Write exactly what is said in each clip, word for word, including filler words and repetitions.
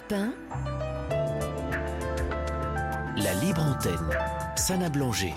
Europe un, la libre antenne, Sana Blanger.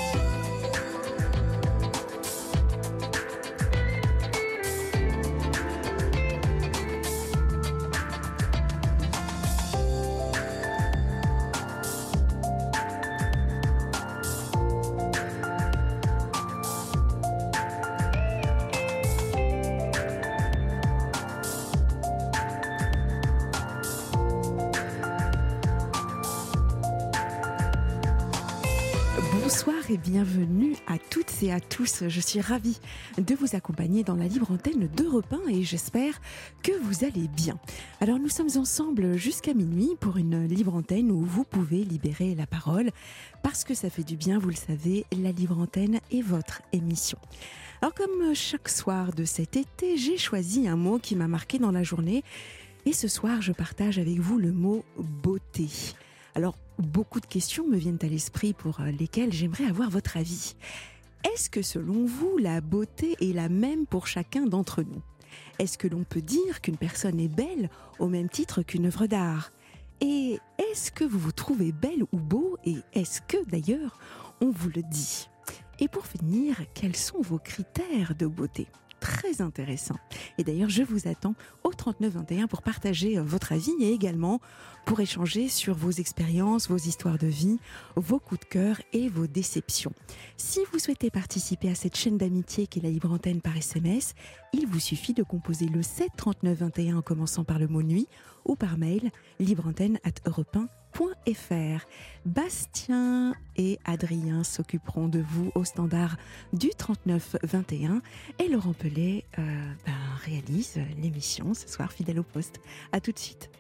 Bonsoir et bienvenue à toutes et à tous. Je suis ravie de vous accompagner dans la libre antenne d'Europe un et j'espère que vous allez bien. Alors nous sommes ensemble jusqu'à minuit pour une libre antenne où vous pouvez libérer la parole parce que ça fait du bien, vous le savez, la libre antenne est votre émission. Alors comme chaque soir de cet été, j'ai choisi un mot qui m'a marqué dans la journée et ce soir je partage avec vous le mot beauté. Alors, beaucoup de questions me viennent à l'esprit pour lesquelles j'aimerais avoir votre avis. Est-ce que selon vous, la beauté est la même pour chacun d'entre nous ? Est-ce que l'on peut dire qu'une personne est belle au même titre qu'une œuvre d'art ? Et est-ce que vous vous trouvez belle ou beau ? Et est-ce que d'ailleurs, on vous le dit ? Et pour finir, quels sont vos critères de beauté ? Très intéressant. Et d'ailleurs, je vous attends au trente-neuf vingt et un pour partager votre avis et également pour échanger sur vos expériences, vos histoires de vie, vos coups de cœur et vos déceptions. Si vous souhaitez participer à cette chaîne d'amitié qui est la libre antenne par S M S, il vous suffit de composer le sept trente-neuf vingt et un en commençant par le mot nuit ou par mail libreantenne arobase europe un point f r. Bastien et Adrien s'occuperont de vous au standard du trente-neuf vingt et un et Laurent Pellet euh, ben, réalise l'émission ce soir fidèle au poste. À tout de suite.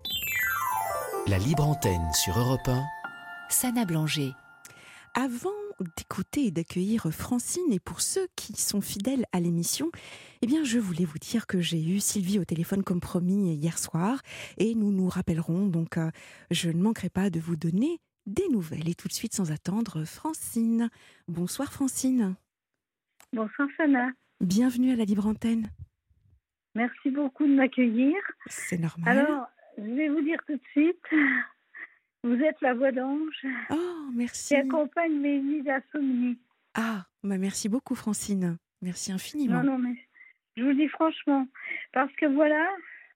La libre antenne sur Europe un, Sana Blanger. Avant d'écouter et d'accueillir Francine, et pour ceux qui sont fidèles à l'émission, eh bien, je voulais vous dire que j'ai eu Sylvie au téléphone comme promis hier soir, et nous nous rappellerons, donc euh, je ne manquerai pas de vous donner des nouvelles. Et tout de suite, sans attendre, Francine. Bonsoir Francine. Bonsoir Sana. Bienvenue à la libre antenne. Merci beaucoup de m'accueillir. C'est normal. Alors, je vais vous dire tout de suite, vous êtes la voix d'ange Oh, merci. qui accompagne mes nuits d'insomnie. Ah, bah merci beaucoup Francine. Merci infiniment. Non, non, mais je vous dis franchement, parce que voilà,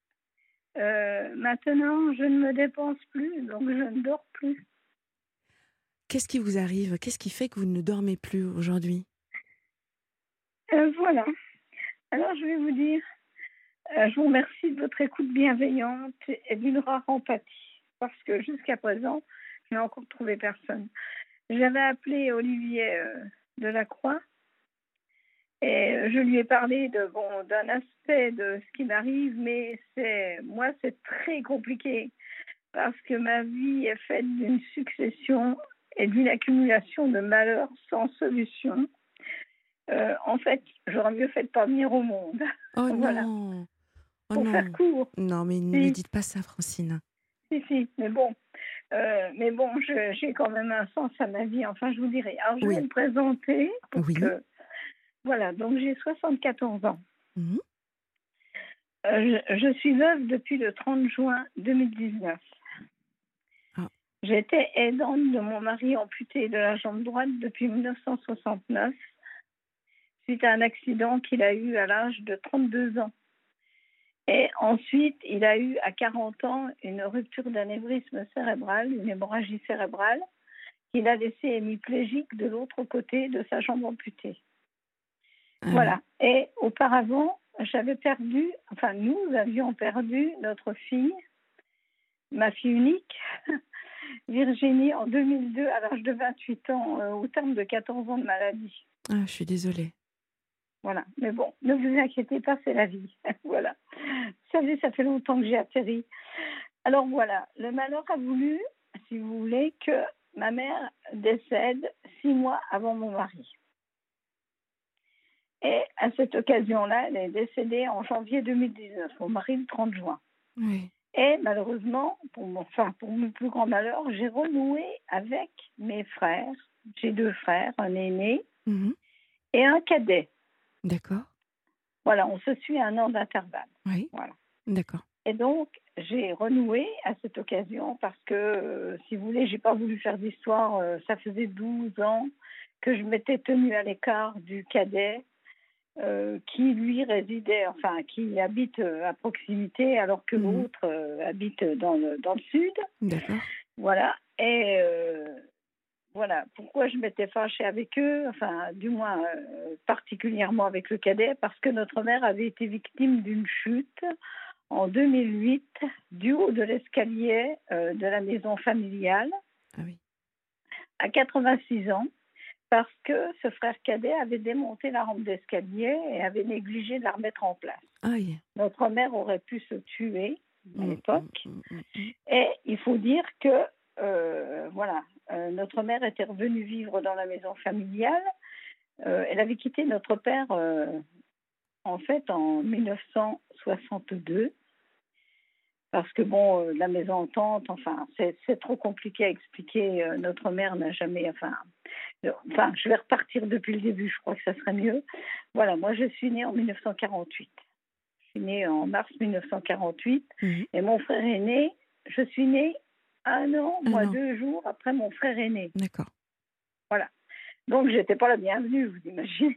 euh, maintenant, je ne me dépense plus, donc je ne dors plus. Qu'est-ce qui vous arrive ? Qu'est-ce qui fait que vous ne dormez plus aujourd'hui ? Euh, voilà. Alors, je vais vous dire, euh, je vous remercie de votre écoute bienveillante et d'une rare empathie, parce que jusqu'à présent, je n'ai encore trouvé personne. J'avais appelé Olivier euh, Delacroix et je lui ai parlé de, bon, d'un aspect de ce qui m'arrive, mais c'est, moi, c'est très compliqué parce que ma vie est faite d'une succession et d'une accumulation de malheurs sans solution. Euh, en fait, j'aurais mieux fait de pas venir au monde. Oh Voilà. non. Oh Pour non. faire court. Non, mais Si. ne dites pas ça, Francine. Si, si, mais bon, euh, mais bon, je, j'ai quand même un sens à ma vie. Enfin, je vous dirai. Alors, je Oui. vais me présenter. Pour Oui. que... Voilà, donc j'ai soixante-quatorze ans. Mmh. Euh, je, je suis veuve depuis le trente juin deux mille dix-neuf. Ah. J'étais aidante de mon mari amputé de la jambe droite depuis dix-neuf cent soixante-neuf, suite à un accident qu'il a eu à l'âge de trente-deux ans. Et ensuite, il a eu à quarante ans une rupture d'anévrisme cérébral, une hémorragie cérébrale, qui l'a laissé hémiplégique de l'autre côté de sa jambe amputée. Ah Voilà. Et auparavant, j'avais perdu, enfin nous avions perdu notre fille, ma fille unique, Virginie, en deux mille deux, à l'âge de vingt-huit ans, euh, au terme de quatorze ans de maladie. Ah, je suis désolée. Voilà. Mais bon, ne vous inquiétez pas, c'est la vie. Voilà. Vous savez, ça fait longtemps que j'ai atterri. Alors voilà, le malheur a voulu, si vous voulez, que ma mère décède six mois avant mon mari. Et à cette occasion-là, elle est décédée en janvier deux mille dix-neuf, mon mari le trente juin. Oui. Et malheureusement, pour mon, enfin, pour mon plus grand malheur, j'ai renoué avec mes frères. J'ai deux frères, un aîné Mmh. et un cadet. D'accord. Voilà, on se suit à un an d'intervalle. Oui. Voilà. D'accord. Et donc, j'ai renoué à cette occasion parce que, euh, si vous voulez, j'ai pas voulu faire d'histoire. Euh, ça faisait douze ans que je m'étais tenue à l'écart du cadet euh, qui, lui, résidait, enfin, qui habite euh, à proximité alors que Mhm. l'autre euh, habite dans le, dans le sud. D'accord. Voilà. Et euh, voilà, pourquoi je m'étais fâchée avec eux, enfin, du moins euh, particulièrement avec le cadet, parce que notre mère avait été victime d'une chute en deux mille huit du haut de l'escalier euh, de la maison familiale Ah oui. à quatre-vingt-six ans, parce que ce frère cadet avait démonté la rampe d'escalier et avait négligé de la remettre en place. Aïe. Notre mère aurait pu se tuer à Mm, mm, l'époque. mm, mm, mm. Et il faut dire que, euh, voilà, euh, notre mère était revenue vivre dans la maison familiale. Euh, elle avait quitté notre père, euh, en fait, en mille neuf cent soixante-deux. Parce que, bon, euh, la maison entente, enfin, c'est, c'est trop compliqué à expliquer. Euh, notre mère n'a jamais, enfin, euh, enfin, je vais repartir depuis le début, je crois que ça serait mieux. Voilà, moi, je suis née en mille neuf cent quarante-huit. Je suis née en mars mille neuf cent quarante-huit. Mhm. Et mon frère aîné, je suis née un an, Un moi, an. deux jours après mon frère aîné. D'accord. Voilà. Donc, je n'étais pas la bienvenue, vous imaginez.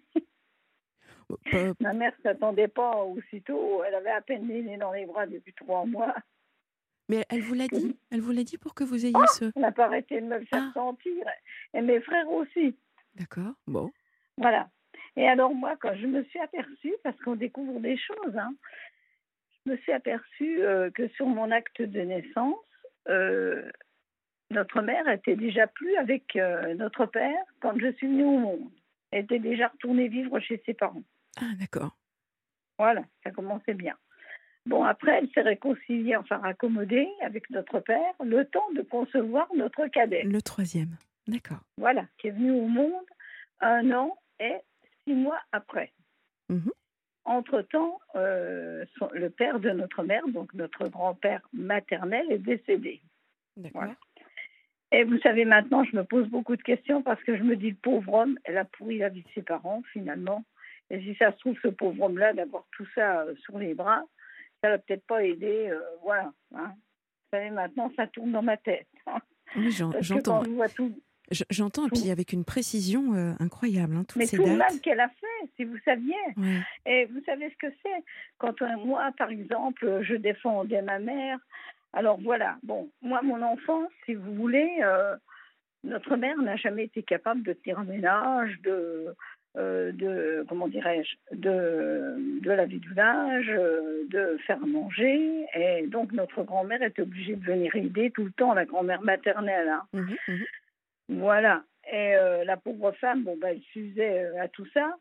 Oh, pas- Ma mère ne s'attendait pas aussitôt. Elle avait à peine l'aîné dans les bras depuis trois mois. Mais elle vous l'a Que... dit? Elle vous l'a dit pour que vous ayez Oh, ce... elle n'a pas arrêté de me le faire Ah, sentir. Et mes frères aussi. d'accord. Bon. Voilà. Et alors, moi, quand je me suis aperçue, parce qu'on découvre des choses, hein, je me suis aperçue euh, que sur mon acte de naissance, euh, notre mère était déjà plus avec euh, notre père quand je suis venue au monde. Elle était déjà retournée vivre chez ses parents. Ah, d'accord. Voilà, ça commençait bien. Bon, après, elle s'est réconciliée, enfin raccommodée avec notre père, le temps de concevoir notre cadet. Le troisième. D'accord. Voilà, qui est venu au monde un an et six mois après. Mhm. Entre-temps, euh, son- le père de notre mère, donc notre grand-père maternel, est décédé. D'accord. Voilà. Et vous savez, maintenant, je me pose beaucoup de questions parce que je me dis, le pauvre homme, elle a pourri la vie de ses parents, finalement. Et si ça se trouve, ce pauvre homme-là, d'avoir tout ça euh, sur les bras, ça l'a peut-être pas aidé. Euh, voilà. Hein. Vous savez, maintenant, ça tourne dans ma tête. Hein. Oui, j'en- Parce que j'entends. quand je vois tout, Je- J'entends, et tout puis avec une précision euh, incroyable, hein, toutes mais ces tout le mal dates. qu'elle a fait, si vous saviez. Ouais. Et vous savez ce que c'est? Quand euh, moi, par exemple, je défendais ma mère, alors voilà, bon, moi, mon enfance, si vous voulez, euh, notre mère n'a jamais été capable de tenir un ménage, de, euh, de comment dirais-je, de, de laver du linge, euh, de faire à manger. Et donc, notre grand-mère était obligée de venir aider tout le temps, la grand-mère maternelle. Hein. Mhm, mhm. Voilà. Et euh, la pauvre femme, bon, ben, elle s'usait euh, à tout ça.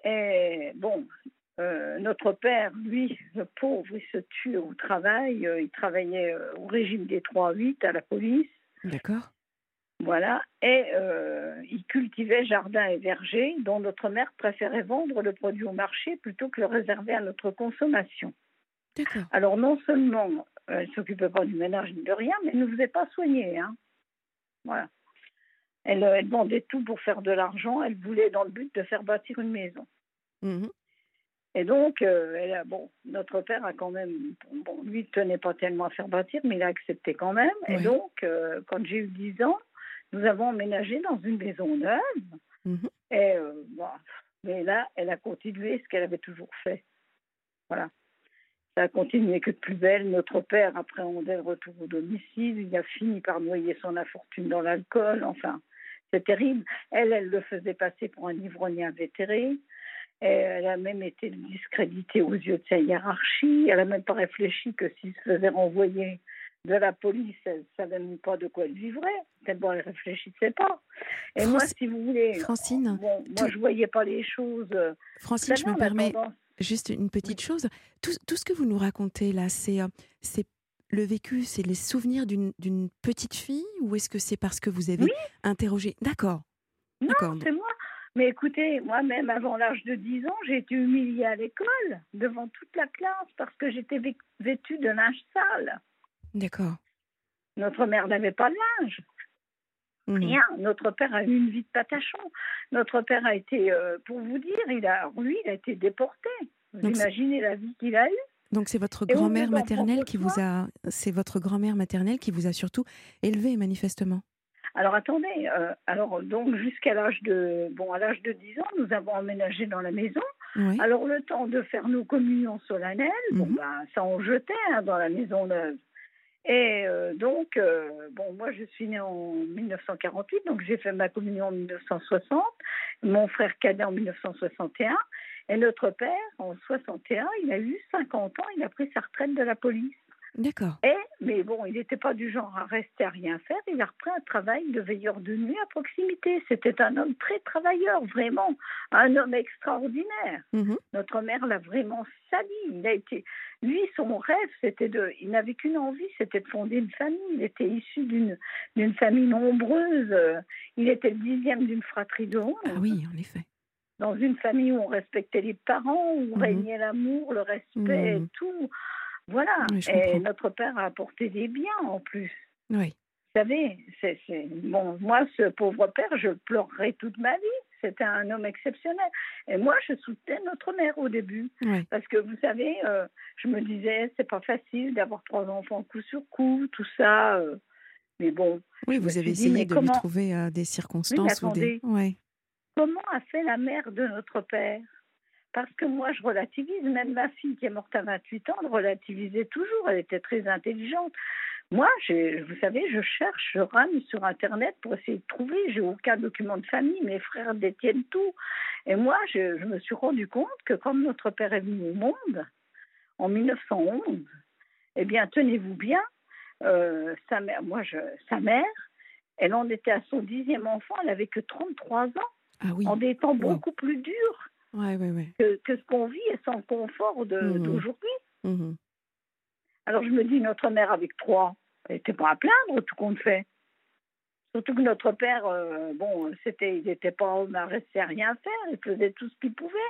Et bon, euh, notre père, lui, le pauvre, il se tue au travail. Euh, il travaillait euh, au régime des trois huit à la police. D'accord. Voilà. Et euh, il cultivait jardin et verger, dont notre mère préférait vendre le produit au marché plutôt que le réserver à notre consommation. D'accord. Alors, non seulement euh, elle ne s'occupait pas du ménage ni de rien, mais elle ne nous faisait pas soigner. Hein. Voilà. Elle, elle vendait tout pour faire de l'argent. Elle voulait dans le but de faire bâtir une maison. Mhm. Et donc, euh, elle a, bon, notre père a quand même, bon, lui ne tenait pas tellement à faire bâtir, mais il a accepté quand même. Et Ouais. donc, euh, quand j'ai eu dix ans, nous avons emménagé dans une maison neuve. Mhm. Et euh, bon, mais là, elle a continué ce qu'elle avait toujours fait. Voilà. Ça a continué que de plus belle. Notre père appréhendait le retour au domicile. Il a fini par noyer son infortune dans l'alcool. Enfin, c'est terrible. Elle, elle le faisait passer pour un ivrogne invétéré. Et elle a même été discréditée aux yeux de sa hiérarchie. Elle n'a même pas réfléchi que s'il se faisait renvoyer de la police, elle ne savait même pas de quoi elle vivrait. Tellement elle ne réfléchissait pas. Et moi, Franci- si vous voulez, Francine, bon, moi, tout- je ne voyais pas les choses. euh, Vous Francine, savez, je me on a permets tendance. juste une petite Oui. chose. Tout, tout ce que vous nous racontez là, c'est euh, c'est le vécu, c'est les souvenirs d'une d'une petite fille, ou est-ce que c'est parce que vous avez Oui. interrogé? D'accord. Non, D'accord. c'est moi. Mais écoutez, moi-même, avant l'âge de dix ans, j'ai été humiliée à l'école, devant toute la classe, parce que j'étais vê- vêtue de linge sale. D'accord. Notre mère n'avait pas de linge. Mhm. Rien. Notre père a eu une vie de patachon. Notre père a été, euh, pour vous dire, il a, lui, il a été déporté. Vous Donc, c'est- imaginez la vie qu'il a eue. Donc c'est votre Et au lieu grand-mère d'en maternelle prendre qui soin, vous a, c'est votre grand-mère maternelle qui vous a surtout élevé manifestement. alors attendez, euh, alors donc jusqu'à l'âge de, bon, à l'âge de dix ans, nous avons emménagé dans la maison. Oui. Alors le temps de faire nos communions solennelles, bon Mhm. ben ça on jetait hein, dans la maison neuve. Et euh, donc, euh, bon, moi je suis née en mille neuf cent quarante-huit, donc j'ai fait ma communion en mille neuf cent soixante, mon frère cadet en mille neuf cent soixante et un, et notre père en soixante et un, il a eu cinquante ans, il a pris sa retraite de la police. D'accord. Et, mais bon, il n'était pas du genre à rester à rien faire. Il a repris un travail de veilleur de nuit à proximité. C'était un homme très travailleur, vraiment, un homme extraordinaire. Mhm. Notre mère l'a vraiment sali. Il a été, lui, son rêve, c'était de, il n'avait qu'une envie, c'était de fonder une famille. Il était issu d'une d'une famille nombreuse. Il était le dixième d'une fratrie de onze. Ah oui, en effet. Dans une famille où on respectait les parents, où Mhm. régnait l'amour, le respect, et Mhm. tout. Voilà, Oui, je et comprends. notre père a apporté des biens en plus. Oui. Vous savez, c'est, c'est... Bon, moi, ce pauvre père, je le pleurerai toute ma vie. C'était un homme exceptionnel. Et moi, je soutenais notre mère au début. Oui. Parce que, vous savez, euh, je me disais, c'est pas facile d'avoir trois enfants coup sur coup, tout ça. euh. Mais bon, Oui, je me vous avez suis dit, essayé mais de lui comment... trouver euh, des Oui, mais circonstances ou des. attendez, Ouais. comment a fait la mère de notre père? Parce que moi, je relativise. Même ma fille, qui est morte à vingt-huit ans, elle relativisait toujours. Elle était très intelligente. Moi, j'ai- vous savez, je cherche, je rame sur Internet pour essayer de trouver. J'ai aucun document de famille. Mes frères détiennent tout. Et moi, je, je me suis rendu compte que quand notre père est venu au monde, en mille neuf cent onze, eh bien, tenez-vous bien, euh, sa mère, moi, je, sa mère, elle en était à son dixième enfant. Elle avait que trente-trois ans, Ah oui. en des temps Wow. beaucoup plus durs Ouais, ouais, ouais. que, que ce qu'on vit et sans le confort de- Mhm. d'aujourd'hui. Mhm. Alors je me dis, notre mère avec trois, elle n'était pas à plaindre, tout compte fait. Surtout que notre père, euh, bon, c'était, il n'était pas homme à rester à rien faire, il faisait tout ce qu'il pouvait.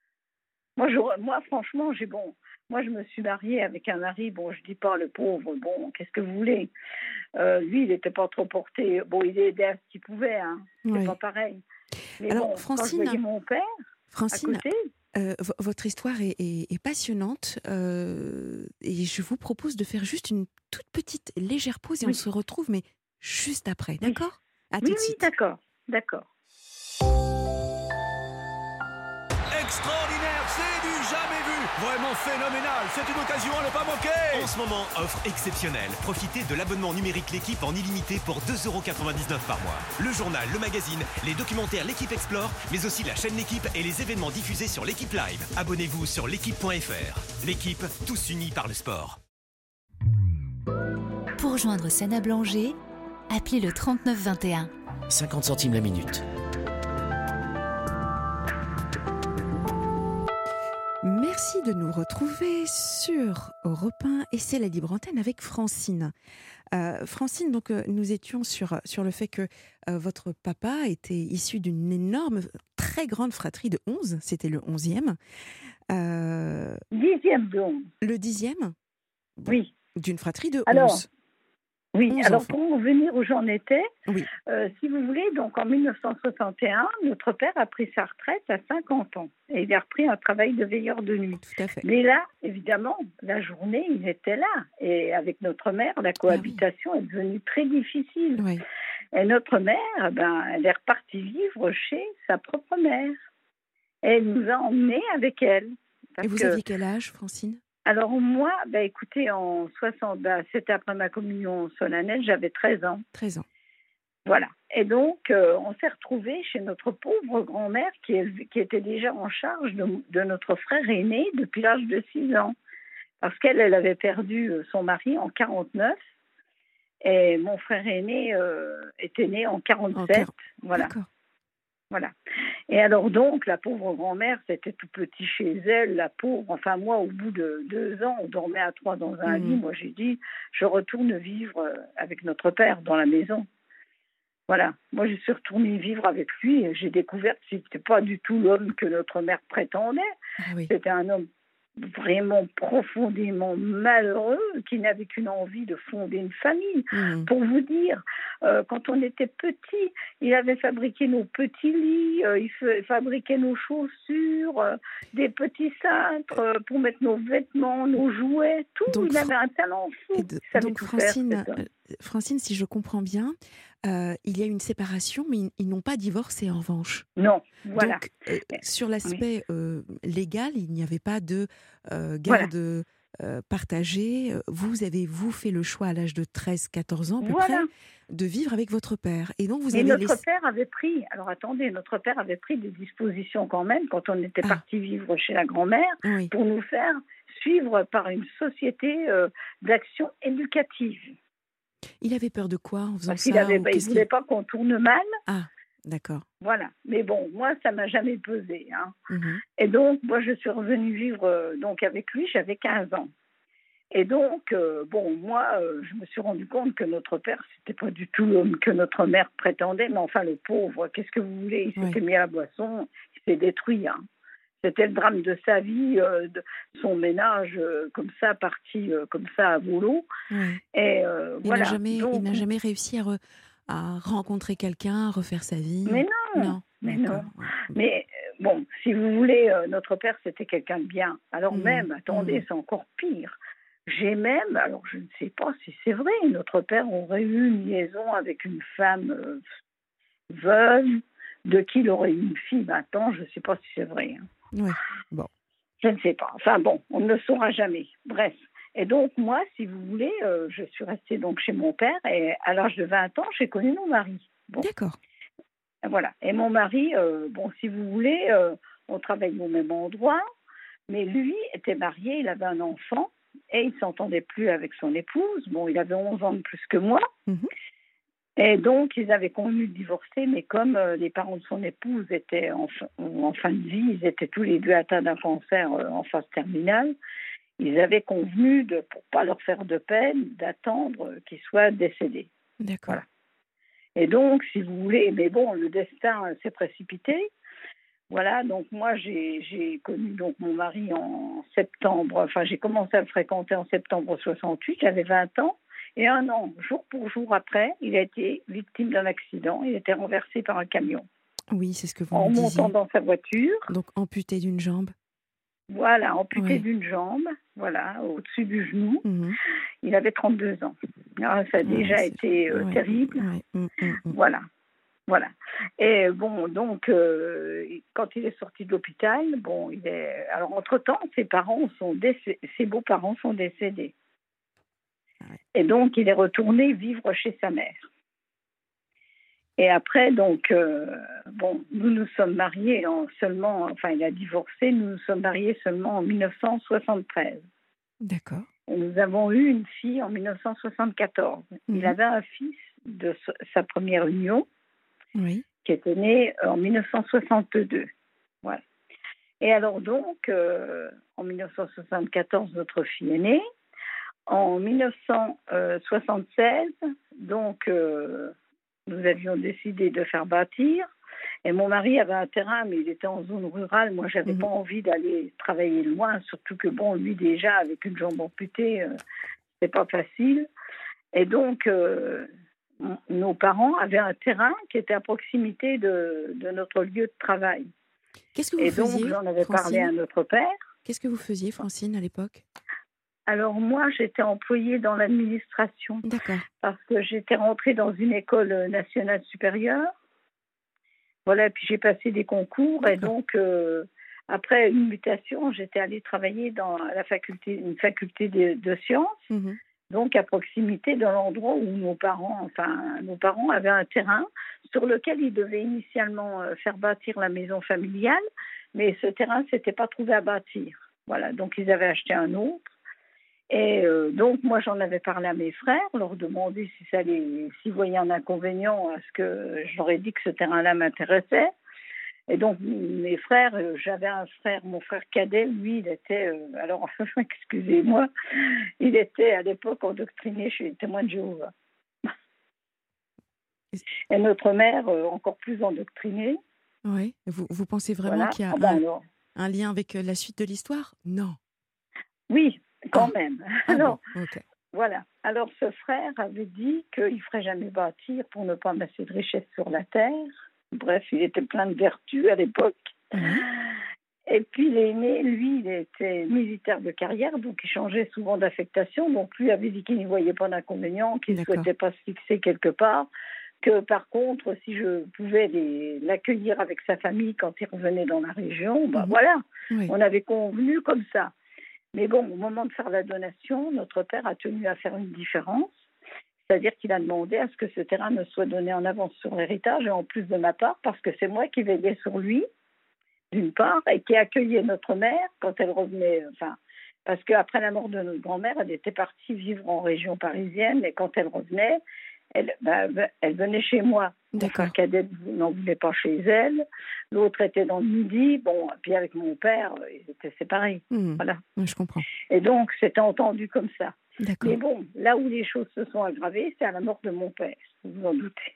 Moi, j'aurais- moi, franchement, j'ai bon, moi je me suis mariée avec un mari, bon, je dis pas le pauvre, bon, qu'est-ce que vous voulez. Euh, lui, il n'était pas trop porté, bon, il aidait à ce qu'il pouvait, hein, c'est Ouais. pas pareil. Mais Alors, bon, quand je Francine, voyais mon père à Francine, côté, euh, v- votre histoire est, est- est passionnante euh, et je vous propose de faire juste une toute petite légère pause et on oui, se retrouve, mais juste après, oui, d'accord? À oui, tout de oui, suite. d'accord, d'accord. Extraordinaire, c'est du jamais vu. Vraiment phénoménal, c'est une occasion à ne pas manquer. En ce moment, offre exceptionnelle. Profitez de l'abonnement numérique L'Équipe en illimité pour deux euros quatre-vingt-dix-neuf par mois. Le journal, le magazine, les documentaires L'Équipe Explore, mais aussi la chaîne L'Équipe et les événements diffusés sur L'Équipe Live. Abonnez-vous sur l'équipe point f r. L'Équipe, tous unis par le sport. Pour joindre Sana Blanger, appelez le trente-neuf vingt et un. cinquante centimes la minute. Merci de nous retrouver sur Europe un et c'est la libre antenne avec Francine. Euh, Francine, donc euh, nous étions sur, sur le fait que euh, votre papa était issu d'une énorme, très grande fratrie de onze, c'était le onzième. Euh, Dixième de onze. le dixième Oui. d'une fratrie de Alors, onze. Oui, onze alors enfants. pour en venir où j'en étais, Oui. euh, si vous voulez, donc en mille neuf cent soixante et un, notre père a pris sa retraite à cinquante ans et il a repris un travail de veilleur de nuit. Tout à fait. Mais là, évidemment, la journée, il était là. Et avec notre mère, la cohabitation est devenue très difficile. Oui. Et notre mère, ben, elle est repartie vivre chez sa propre mère. Et elle nous a emmenés avec elle. Parce Et vous que- aviez quel âge, Francine? Alors moi, ben, écoutez, en soixante, ben, c'était après ma communion solennelle, j'avais treize ans. treize ans. Voilà. Et donc, euh, on s'est retrouvés chez notre pauvre grand-mère qui, est- qui était déjà en charge de, de notre frère aîné depuis l'âge de six ans. Parce qu'elle, elle avait perdu euh, son mari en quarante-neuf et mon frère aîné euh, était né en En quarante-sept. quar- Voilà. D'accord. Voilà. Et alors donc, la pauvre grand-mère, c'était tout petit chez elle, la pauvre. Enfin, moi, au bout de deux ans, on dormait à trois dans un Mhm. lit. Moi, j'ai dit, je retourne vivre euh, avec notre père dans la maison. Voilà. Moi, je suis retournée vivre avec lui et j'ai découvert que ce n'était pas du tout l'homme que notre mère prétendait. Ah oui. C'était un homme vraiment profondément malheureux, qui n'avait qu'une envie de fonder une famille. Mhm. Pour vous dire, euh, quand on était petit, il avait fabriqué nos petits lits, euh, il fa- fabriquait nos chaussures, euh, des petits cintres euh, pour mettre nos vêtements, nos jouets, tout. Donc, Il Fra- avait un talent fou. et de- Il savait donc tout faire, Francine, cet homme. euh, Francine, si je comprends bien, euh, il y a une séparation, mais ils, ils n'ont pas divorcé en revanche. Non, voilà. Donc, euh, sur l'aspect euh, légal, il n'y avait pas de euh, Voilà. garde euh, partagée. Vous avez, vous, fait le choix à l'âge de treize quatorze ans à peu Voilà. près de vivre avec votre père. Et donc, vous Et avez notre laissé... père avait pris, alors attendez, notre père avait pris des dispositions quand même quand on était Ah. parti vivre chez la grand-mère Oui. pour nous faire suivre par une société euh, d'action éducative. Il avait peur de quoi en faisant Parce qu'il ça avait, ou bah, il qu'est-ce voulait qu'il- pas qu'on tourne mal, Ah, d'accord. voilà. Mais bon, moi, ça m'a jamais pesé, hein. Mhm. Et donc, moi, je suis revenue vivre euh, donc avec lui, j'avais quinze ans. Et donc, euh, bon, moi, euh, je me suis rendu compte que notre père, c'était pas du tout l'homme que notre mère prétendait, mais enfin, le pauvre, qu'est-ce que vous voulez? Il Oui. s'était mis à la boisson, il s'est détruit, hein. C'était le drame de sa vie, euh, de son ménage, euh, comme ça, parti euh, comme ça à volo. Oui. Et euh, Il voilà. n'a jamais, Donc, il n'a jamais réussi à, re- à rencontrer quelqu'un, à refaire sa vie. Mais non, Non. mais D'accord. non. Ouais. Mais euh, bon, si vous voulez, euh, notre père, c'était quelqu'un de bien. Alors Mhm. même, attendez, Mhm. c'est encore pire. J'ai même, alors je ne sais pas si c'est vrai, notre père aurait eu une liaison avec une femme euh, veuve, de qui il aurait eu une fille maintenant, je ne sais pas si c'est vrai, hein. Ouais. Bon. Je ne sais pas. Enfin bon, on ne le saura jamais. Bref. Et donc, moi, si vous voulez, euh, je suis restée donc chez mon père et à l'âge de vingt ans, j'ai connu mon mari. Bon. D'accord. Voilà. Et mon mari, euh, bon, si vous voulez, euh, on travaillait au même endroit, mais lui était marié, il avait un enfant et il ne s'entendait plus avec son épouse. Bon, il avait onze ans de plus que moi. Mhm. Et donc, ils avaient convenu de divorcer, mais comme euh, les parents de son épouse étaient en, fin- en fin de vie, ils étaient tous les deux atteints d'un cancer euh, en phase terminale, ils avaient convenu, de, pour ne pas leur faire de peine, d'attendre euh, qu'ils soient décédés. D'accord. Voilà. Et donc, si vous voulez, mais bon, le destin euh, s'est précipité. Voilà, donc moi, j'ai, j'ai connu donc mon mari en septembre, enfin, j'ai commencé à le fréquenter en septembre soixante-huit, j'avais vingt ans. Et un an, jour pour jour après, il a été victime d'un accident. Il a été renversé par un camion Oui, c'est ce que vous en me montant disiez. dans sa voiture. Donc amputé d'une jambe. Voilà, amputé Oui. d'une jambe, voilà, au-dessus du genou. Mhm. Il avait trente-deux ans. Alors, ça a Ouais, déjà c'est- été euh, ouais, terrible. ouais. Mm, mm, mm. Voilà. Voilà. Et bon, donc, euh, quand il est sorti de l'hôpital, bon, il est. Alors, entre-temps, ses parents sont décé- ses beaux-parents sont décédés. Ouais. Et donc, il est retourné vivre chez sa mère. Et après, donc, euh, bon, nous nous sommes mariés en seulement, enfin, il a divorcé, nous nous sommes mariés seulement en dix-neuf cent soixante-treize. D'accord. Et nous avons eu une fille en dix-neuf cent soixante-quatorze. Mhm. Il avait un fils de so- sa première union Oui. qui était né en dix-neuf cent soixante-deux. Voilà. Et alors donc, euh, en dix-neuf cent soixante-quatorze, notre fille est née. En dix-neuf cent soixante-seize, donc, euh, nous avions décidé de faire bâtir. Et mon mari avait un terrain, mais il était en zone rurale. Moi, j'avais Mhm. pas envie d'aller travailler loin, surtout que, bon, lui, déjà, avec une jambe amputée, euh, c'est pas facile. Et donc, euh, m- nos parents avaient un terrain qui était à proximité de, de notre lieu de travail. Qu'est-ce que vous Et donc, faisiez, j'en avais parlé à Francine notre père. Qu'est-ce que vous faisiez, Francine, à l'époque? Alors, moi, j'étais employée dans l'administration D'accord. parce que j'étais rentrée dans une école nationale supérieure. Voilà, puis j'ai passé des concours et D'accord. donc, euh, après une mutation, j'étais allée travailler dans la faculté, une faculté de, de sciences, Mhm. donc à proximité de l'endroit où nos parents, enfin, nos parents avaient un terrain sur lequel ils devaient initialement euh, faire bâtir la maison familiale, mais ce terrain ne s'était pas trouvé à bâtir. Voilà, donc ils avaient acheté un autre. Et euh, donc, moi, j'en avais parlé à mes frères, leur demander si ça les, s'ils voyaient un inconvénient à ce que je leur ai dit que ce terrain-là m'intéressait. Et donc, mes frères, euh, j'avais un frère, mon frère cadet, lui, il était, euh, alors, excusez-moi, il était à l'époque endoctriné chez les témoins de Jéhovah. Et notre mère, euh, encore plus endoctrinée. Oui. Vous, vous pensez vraiment Voilà. qu'il y a Ah ben un, alors, un lien avec euh, la suite de l'histoire? Non. Oui, quand Ah, même. ah bon, Alors, ok. voilà. Alors, ce frère avait dit qu'il ne ferait jamais bâtir pour ne pas amasser de richesse sur la terre. Bref, il était plein de vertus à l'époque. Oui, Et puis l'aîné, lui, il était militaire de carrière, donc il changeait souvent d'affectation. Donc lui avait dit qu'il n'y voyait pas d'inconvénient, qu'il ne d'accord. souhaitait pas se fixer quelque part. Que par contre, si je pouvais les- l'accueillir avec sa famille quand il revenait dans la région, bah Mhm. voilà, Oui, on avait convenu comme ça. Mais bon, au moment de faire la donation, notre père a tenu à faire une différence. C'est-à-dire qu'il a demandé à ce que ce terrain ne soit donné en avance sur l'héritage et en plus de ma part, parce que c'est moi qui veillais sur lui, d'une part, et qui accueillait notre mère quand elle revenait. Enfin, parce qu'après la mort de notre grand-mère, elle était partie vivre en région parisienne, et quand elle revenait, elle, bah, elle venait chez moi. Mon d'accord. frère cadet n'en voulait pas chez elle, l'autre était dans le Midi, bon, puis avec mon père, ils étaient séparés. Mhm. Voilà. Oui, je comprends. Et donc, c'était entendu comme ça. D'accord. Mais bon, là où les choses se sont aggravées, c'est à la mort de mon père, vous vous en doutez.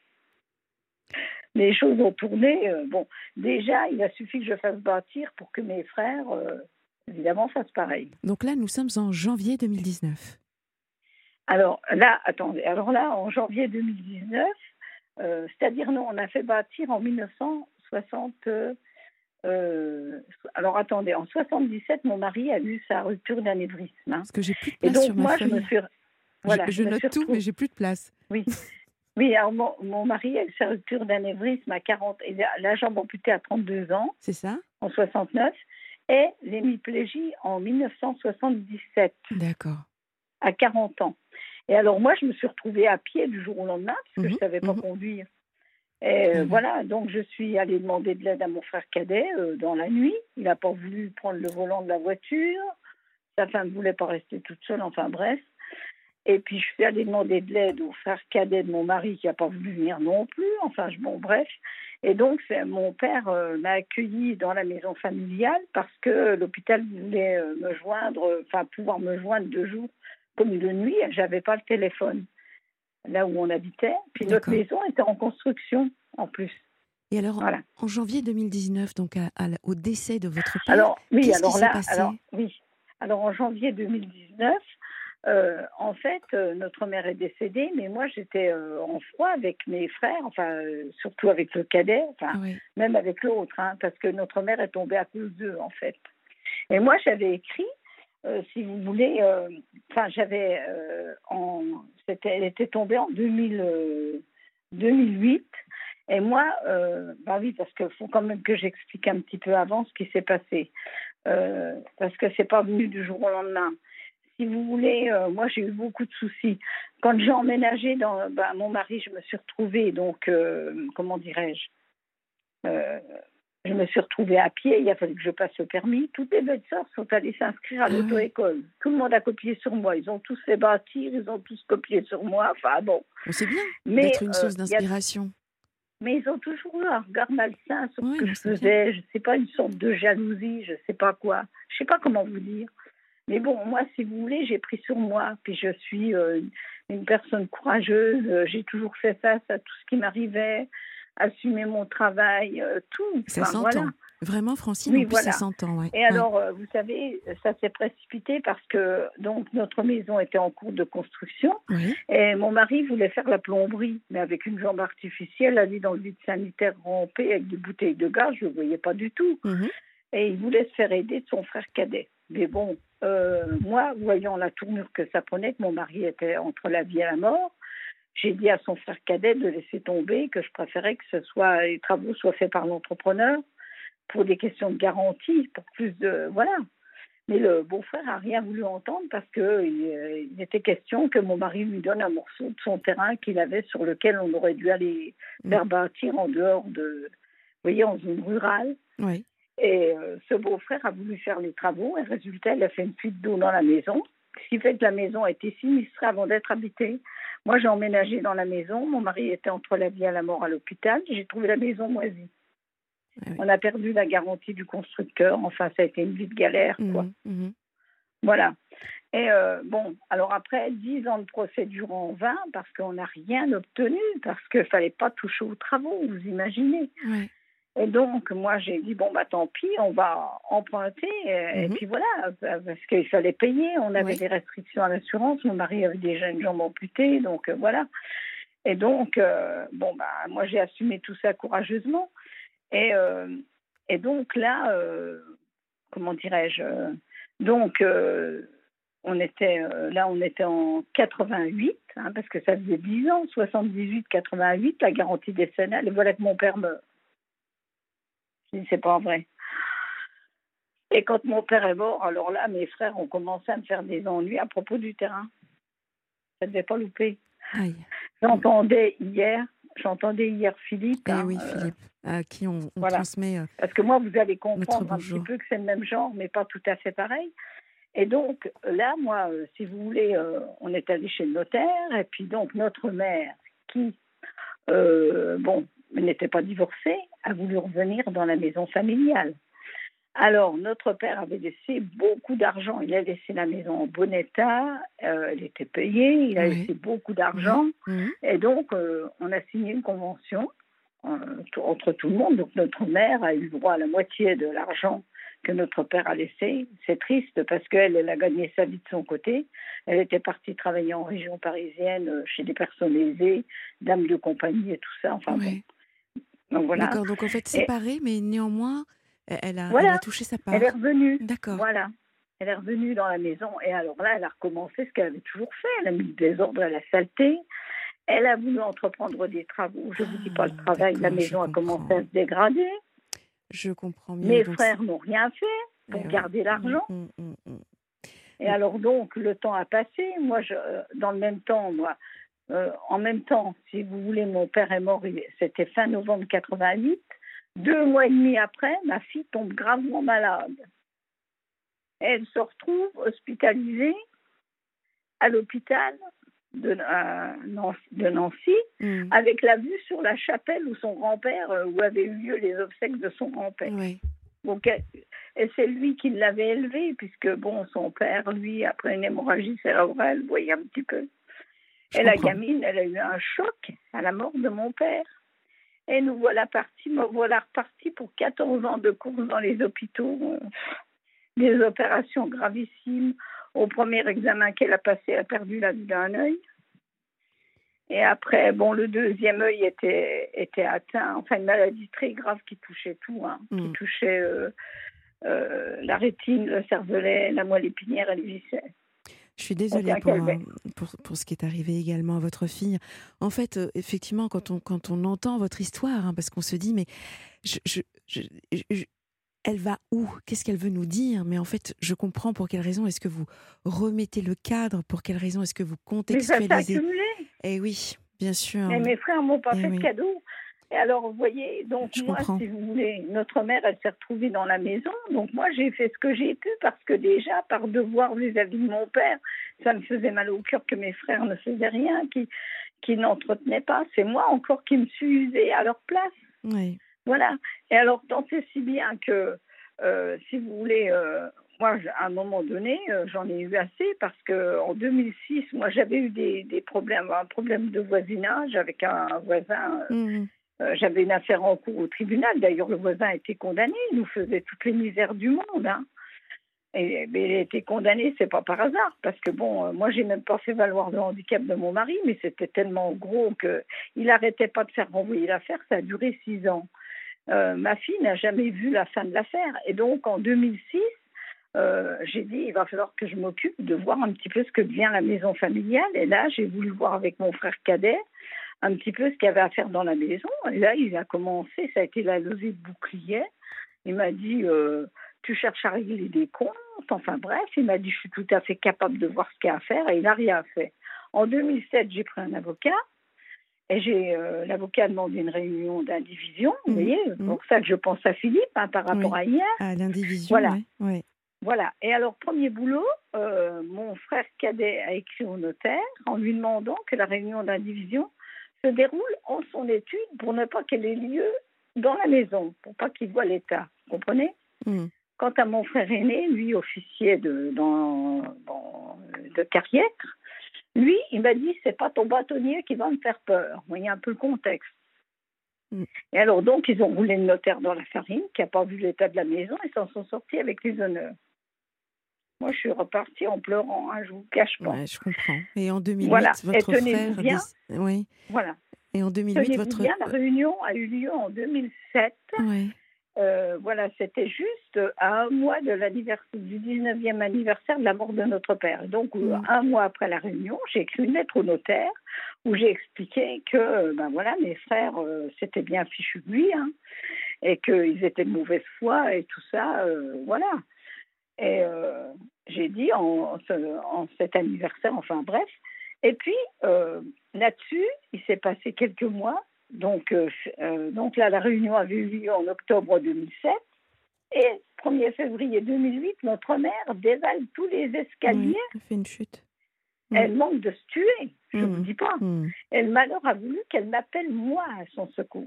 Les choses ont tourné. euh, bon, déjà, il a suffi que je fasse bâtir pour que mes frères, euh, évidemment, fassent pareil. Donc là, nous sommes en janvier deux mille dix-neuf. Alors là, attendez, alors là, en janvier deux mille dix-neuf, euh, c'est-à-dire, nous, on a fait bâtir en mille neuf cent soixante. Euh, alors attendez, en soixante-dix-sept, mon mari a eu sa rupture d'anévrisme. Hein. Parce que j'ai plus de Et place donc, sur ma moi, je feuille. me suis. Voilà, je je me note suis tout, retrouvée- mais j'ai plus de place. Oui. Oui, alors mon, mon mari a eu sa rupture d'anévrisme à quarante, il a la jambe amputée à trente-deux ans, C'est ça? en soixante-neuf, et l'hémiplégie en mille neuf cent soixante-dix-sept, D'accord. à quarante ans. Et alors moi, je me suis retrouvée à pied du jour au lendemain, parce que Mhm, je ne savais pas mhm. conduire. Et euh, Ah oui. voilà, donc je suis allée demander de l'aide à mon frère cadet euh, dans la nuit. Il n'a pas voulu prendre le volant de la voiture. Sa femme ne voulait pas rester toute seule, enfin bref. Et puis je suis allée demander de l'aide au frère cadet de mon mari qui n'a pas voulu venir non plus. Enfin, je- bon, bref. Et donc, c'est, mon père euh, m'a accueillie dans la maison familiale parce que l'hôpital voulait euh, me joindre, euh, enfin, pouvoir me joindre de jour comme de nuit. Je n'avais pas le téléphone là où on habitait. Puis notre D'accord. maison était en construction en plus. Et alors, Voilà. en janvier deux mille dix-neuf, donc à- à la- au décès de votre père, Alors, oui, qu'est-ce qui alors s'est là, passé? alors, oui. Alors, en janvier deux mille dix-neuf, euh, en fait, euh, notre mère est décédée, mais moi, j'étais euh, en froid avec mes frères, enfin, euh, surtout avec le cadet, enfin, Ah oui. même avec l'autre, hein, parce que notre mère est tombée à cause d'eux, en fait. Et moi, j'avais écrit, euh, si vous voulez, euh, enfin, j'avais, euh, en, c'était, elle était tombée en deux mille, euh, deux mille huit. Et moi, euh, bah oui, parce qu'il faut quand même que j'explique un petit peu avant ce qui s'est passé. Euh, parce que c'est pas venu du jour au lendemain. Si vous voulez, euh, moi j'ai eu beaucoup de soucis. Quand j'ai emménagé dans bah, mon mari, je me suis retrouvée, donc, euh, comment dirais-je, euh, je me suis retrouvée à pied, il a fallu que je passe le permis. Toutes les belles sœurs sont allées s'inscrire à Ah oui. l'auto-école. Tout le monde a copié sur moi. Ils ont tous fait bâtir, ils ont tous copié sur moi. Enfin bon. Bon, c'est bien Mais, d'être une euh, source il y a- d'inspiration. mais ils ont toujours eu un regard malsain sur Oui, ce que non, je c'est bien. faisais. Je ne sais pas, une sorte de jalousie, je ne sais pas quoi. Je ne sais pas comment vous dire. Mais bon, moi, si vous voulez, j'ai pris sur moi. Puis je suis euh, une personne courageuse. Euh, J'ai toujours fait face à tout ce qui m'arrivait, assumer mon travail, euh, tout. Ça Enfin, s'entend. voilà. Vraiment, Francine, Oui, en plus, ça voilà. s'entend. Ouais. Et Ouais. alors, euh, vous savez, ça s'est précipité parce que donc notre maison était en cours de construction Oui. et mon mari voulait faire la plomberie, mais avec une jambe artificielle, aller dans le vide sanitaire rampé avec des bouteilles de gaz, je ne le voyais pas du tout. Mhm. Et il voulait se faire aider de son frère cadet. Mais bon, euh, moi, voyant la tournure que ça prenait, que mon mari était entre la vie et la mort, j'ai dit à son frère cadet de laisser tomber, que je préférais que ce soit, les travaux soient faits par l'entrepreneur pour des questions de garantie, pour plus de... Voilà. Mais le beau-frère n'a rien voulu entendre parce qu'il euh, il était question que mon mari lui donne un morceau de son terrain qu'il avait sur lequel on aurait dû aller faire bâtir en dehors de... Vous voyez, en zone rurale. Oui. Et euh, ce beau-frère a voulu faire les travaux et résultat, il a fait une fuite d'eau dans la maison, ce qui fait que la maison a été sinistrée avant d'être habitée. Moi, j'ai emménagé dans la maison. Mon mari était entre la vie et la mort à l'hôpital. J'ai trouvé la maison moisie. Ah oui. On a perdu la garantie du constructeur. Enfin, ça a été une vie de galère, quoi. Mhm, mhm. Voilà. Et euh, bon, alors après, dix ans de procédure en vain, parce qu'on n'a rien obtenu, parce qu'il ne fallait pas toucher aux travaux, vous imaginez. Ouais. Et donc, moi, j'ai dit, bon, bah tant pis, on va emprunter. Et, et Mhm. puis voilà, parce qu'il fallait payer. On avait Oui. des restrictions à l'assurance. Mon mari avait des jeunes jambes amputées, donc euh, voilà. Et donc, euh, bon, bah moi, j'ai assumé tout ça courageusement. Et, euh, et donc là, euh, comment dirais-je euh, Donc, euh, on était euh, là, on était en quatre-vingt-huit, hein, parce que ça faisait dix ans, soixante-dix-huit, quatre-vingt-huit, la garantie décennale. Et voilà que mon père meurt. Je dis, c'est pas vrai. Et quand mon père est mort, alors là, mes frères ont commencé à me faire des ennuis à propos du terrain. Ça ne devait pas louper. Aïe. J'entendais hier, j'entendais hier Philippe. Eh Hein, oui, euh, Philippe, à qui on, on voilà. transmet euh, Parce que moi, vous allez notre comprendre un petit bonjour. peu que c'est le même genre, mais pas tout à fait pareil. Et donc, là, moi, euh, si vous voulez, euh, on est allé chez le notaire, et puis donc notre mère, qui, euh, bon, n'était pas divorcée, a voulu revenir dans la maison familiale. Alors, notre père avait laissé beaucoup d'argent. Il a laissé la maison en bon état, euh, elle était payée, il a Oui. laissé beaucoup d'argent. Mhm. Et donc, euh, on a signé une convention euh, t- entre tout le monde. Donc, notre mère a eu le droit à la moitié de l'argent que notre père a laissé. C'est triste parce qu'elle, elle a gagné sa vie de son côté. Elle était partie travailler en région parisienne euh, chez des personnes aisées, dames de compagnie et tout ça. Enfin Ouais. bon, donc voilà. D'accord, donc en fait Et séparée, mais néanmoins, e- elle a, elle voilà, a touché sa elle est part. revenue. D'accord. Voilà. Elle est revenue dans la maison et alors là, elle a recommencé ce qu'elle avait toujours fait. Elle a mis le désordre, elle a saleté. Elle a voulu entreprendre des travaux. Je ne vous dis pas le Ah, travail. La d'accord, je maison a commencé comprends. à se dégrader. Je comprends mieux. Mes Donc, frères n'ont rien fait eh pour ouais. garder l'argent. Mm, mm, mm, mm. Et alors donc, le temps a passé. Moi, je, euh, dans le même temps, moi, euh, en même temps, si vous voulez, mon père est mort, il- c'était fin novembre quatre-vingt-huit. Deux mois et demi après, ma fille tombe gravement malade. Elle se retrouve hospitalisée à l'hôpital de, euh, Nancy, de Nancy, Mm. avec la vue sur la chapelle où son grand-père, euh, où avaient eu lieu les obsèques de son grand-père. Ouais. Donc, elle- et c'est lui qui l'avait élevée, puisque bon, son père, lui, après une hémorragie cérébrale, vous voyez un petit peu. Je Et la comprends. gamine, elle a eu un choc à la mort de mon père. Et nous voilà partis, me voilà repartis pour quatorze ans de course dans les hôpitaux, euh, des opérations gravissimes. Au premier examen qu'elle a passé, elle a perdu la vue d'un œil. Et après, bon, le deuxième œil était, était atteint, enfin une maladie très grave qui touchait tout, hein, Mm. qui touchait euh, euh, la rétine, le cervelet, la moelle épinière et les viscères. Je suis Donc désolée un pour, euh, calvaire. pour, pour ce qui est arrivé également à votre fille. En fait, euh, effectivement, quand on, quand on entend votre histoire, hein, parce qu'on se dit, mais je, je, je, je- elle va où? Qu'est-ce qu'elle veut nous dire? Mais en fait, je comprends pour quelle raison est-ce que vous remettez le cadre, pour quelle raison est-ce que vous Mais ça s'est contextualisez. accumulé. Eh oui, bien sûr. Mais mes frères m'ont pas Eh fait oui. de cadeau. Et alors, vous voyez, donc Je moi, comprends. si vous voulez, notre mère, elle s'est retrouvée dans la maison. Donc moi, j'ai fait ce que j'ai pu parce que déjà, par devoir vis-à-vis de mon père, ça me faisait mal au cœur que mes frères ne faisaient rien, qui, qui n'entretenaient pas. C'est moi encore qui me suis usée à leur place. Oui. Voilà. Et alors, tant c'est si bien que, euh, si vous voulez, euh, moi, à un moment donné, euh, j'en ai eu assez parce qu'en deux mille six, moi, j'avais eu des, des problèmes, un problème de voisinage avec un, un voisin. euh, Mhm. euh, j'avais une affaire en cours au tribunal. D'ailleurs, le voisin a été condamné. Il nous faisait toutes les misères du monde. Hein. Et, mais il a été condamné, c'est pas par hasard, parce que bon, euh, moi, j'ai même pas fait valoir le handicap de mon mari, mais c'était tellement gros qu'il n'arrêtait pas de faire renvoyer l'affaire. Ça a duré six ans. Euh, ma fille n'a jamais vu la fin de l'affaire. Et donc, en deux mille six, euh, j'ai dit, il va falloir que je m'occupe de voir un petit peu ce que devient la maison familiale. Et là, j'ai voulu voir avec mon frère cadet un petit peu ce qu'il y avait à faire dans la maison. Et là, il a commencé, ça a été la levée de bouclier. Il m'a dit, euh, tu cherches à régler des comptes. Enfin bref, il m'a dit, je suis tout à fait capable de voir ce qu'il y a à faire. Et il n'a rien fait. En deux mille sept, j'ai pris un avocat. Et j'ai euh, l'avocat a demandé une réunion d'indivision. Vous Mhm. voyez, c'est Mhm. pour ça que je pense à Philippe hein, par rapport Oui. à hier. À l'indivision, Voilà. ouais. Ouais. Voilà. Et alors, premier boulot, euh, mon frère cadet a écrit au notaire en lui demandant que la réunion d'indivision se déroule en son étude pour ne pas qu'elle ait lieu dans la maison, pour pas qu'il voit l'état. Vous comprenez? Mhm. Quant à mon frère aîné, lui, officier de, dans, dans- de carrière, lui, il m'a dit, c'est pas ton bâtonnier qui va me faire peur. Vous voyez un peu le contexte. Mm. Et alors donc, ils ont roulé le notaire dans la farine, qui n'a pas vu l'état de la maison, et s'en sont sortis avec les honneurs. Moi, je suis repartie en pleurant, hein, je ne vous cache pas. Ouais, je comprends. Et en deux mille huit, Voilà. Et votre tenez-vous frère... bien, déc- Oui. voilà. Et en deux mille huit, Tenez-vous votre... bien, la réunion a eu lieu en deux mille sept. Oui. Euh, voilà, c'était juste à un mois de l'anniversaire, du dix-neuvième anniversaire de la mort de notre père. Donc, euh, Mm. un mois après la réunion, j'ai écrit une lettre au notaire où j'ai expliqué que, euh, ben voilà, mes frères euh, s'étaient bien fichus de lui, hein, et qu'ils étaient de mauvaise foi et tout ça, euh, voilà. Et euh, j'ai dit en, ce- en cet anniversaire, enfin bref. Et puis, euh, là-dessus, il s'est passé quelques mois. Donc, euh, euh, donc là, la réunion avait eu lieu en octobre deux mille sept. Et premier février deux mille huit, notre mère dévale tous les escaliers. Oui, elle fait une chute. Mm. Elle manque de se tuer, je ne Mm. vous dis pas. Mm. Et le malheur a voulu qu'elle m'appelle moi à son secours.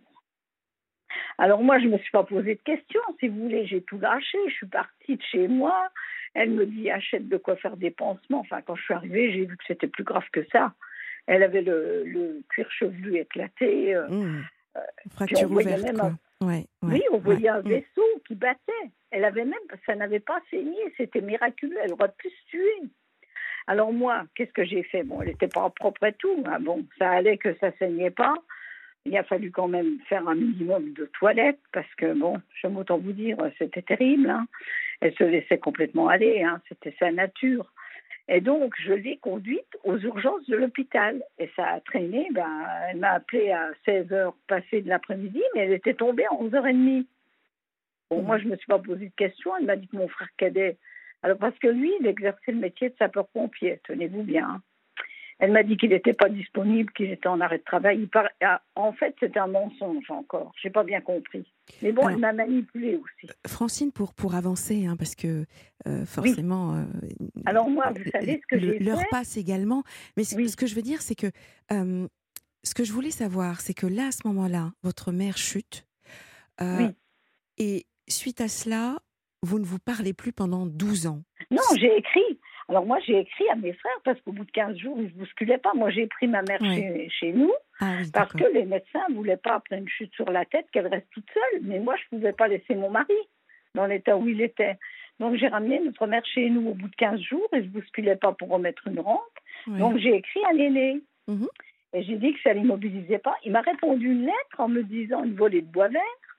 Alors moi, je ne me suis pas posé de questions, si vous voulez. J'ai tout lâché, je suis partie de chez moi. Elle me dit, achète de quoi faire des pansements. Enfin, quand je suis arrivée, j'ai vu que c'était plus grave que ça. Elle avait le, le cuir chevelu éclaté. euh, Mm. euh, puis on Fracture voyait ouverte, même quoi. un- Ouais, ouais, oui, on voyait ouais. un Mm. vaisseau qui battait. Elle avait même, ça n'avait pas saigné, c'était miraculeux. Elle aurait pu se tuer. Alors moi, qu'est-ce que j'ai fait? Bon, elle n'était pas propre et tout. Hein. Bon, ça allait que ça saignait pas. Il a fallu quand même faire un minimum de toilette parce que, bon, j'aime autant vous dire, c'était terrible. Hein. Elle se laissait complètement aller, hein. C'était sa nature. Et donc, je l'ai conduite aux urgences de l'hôpital. Et ça a traîné, ben, elle m'a appelé à seize heures passées de l'après-midi, mais elle était tombée à onze heures trente. Bon, Mhm. moi, je ne me suis pas posé de questions. Elle m'a dit que mon frère cadet... Alors, parce que lui, il exerçait le métier de sapeur-pompier, tenez-vous bien. Hein. Elle m'a dit qu'il n'était pas disponible, qu'il était en arrêt de travail. Il par... ah, en fait, c'est un mensonge encore. Je n'ai pas bien compris. Mais bon, Alors, elle m'a manipulée aussi. Francine, pour, pour avancer, hein, parce que euh, forcément, euh, Alors moi, vous savez ce que le- j'ai l'heure fait? passe également. Mais ce, Oui. ce que je veux dire, c'est que euh, ce que je voulais savoir, c'est que là, à ce moment-là, votre mère chute. euh, Oui. Et suite à cela, vous ne vous parlez plus pendant douze ans. Non, j'ai écrit. Alors moi, j'ai écrit à mes frères parce qu'au bout de quinze jours, ils ne se bousculaient pas. Moi, j'ai pris ma mère Ouais. chez, chez nous Ah oui, parce d'accord. que les médecins ne voulaient pas, après une chute sur la tête, qu'elle reste toute seule. Mais moi, je ne pouvais pas laisser mon mari dans l'état où il était. Donc, j'ai ramené notre mère chez nous au bout de quinze jours. Ils ne se bousculaient pas pour remettre une rente. Ouais. Donc, j'ai écrit à l'aîné. Mhm. Et j'ai dit que ça ne l'immobilisait pas. Il m'a répondu une lettre en me disant une volée de bois vert,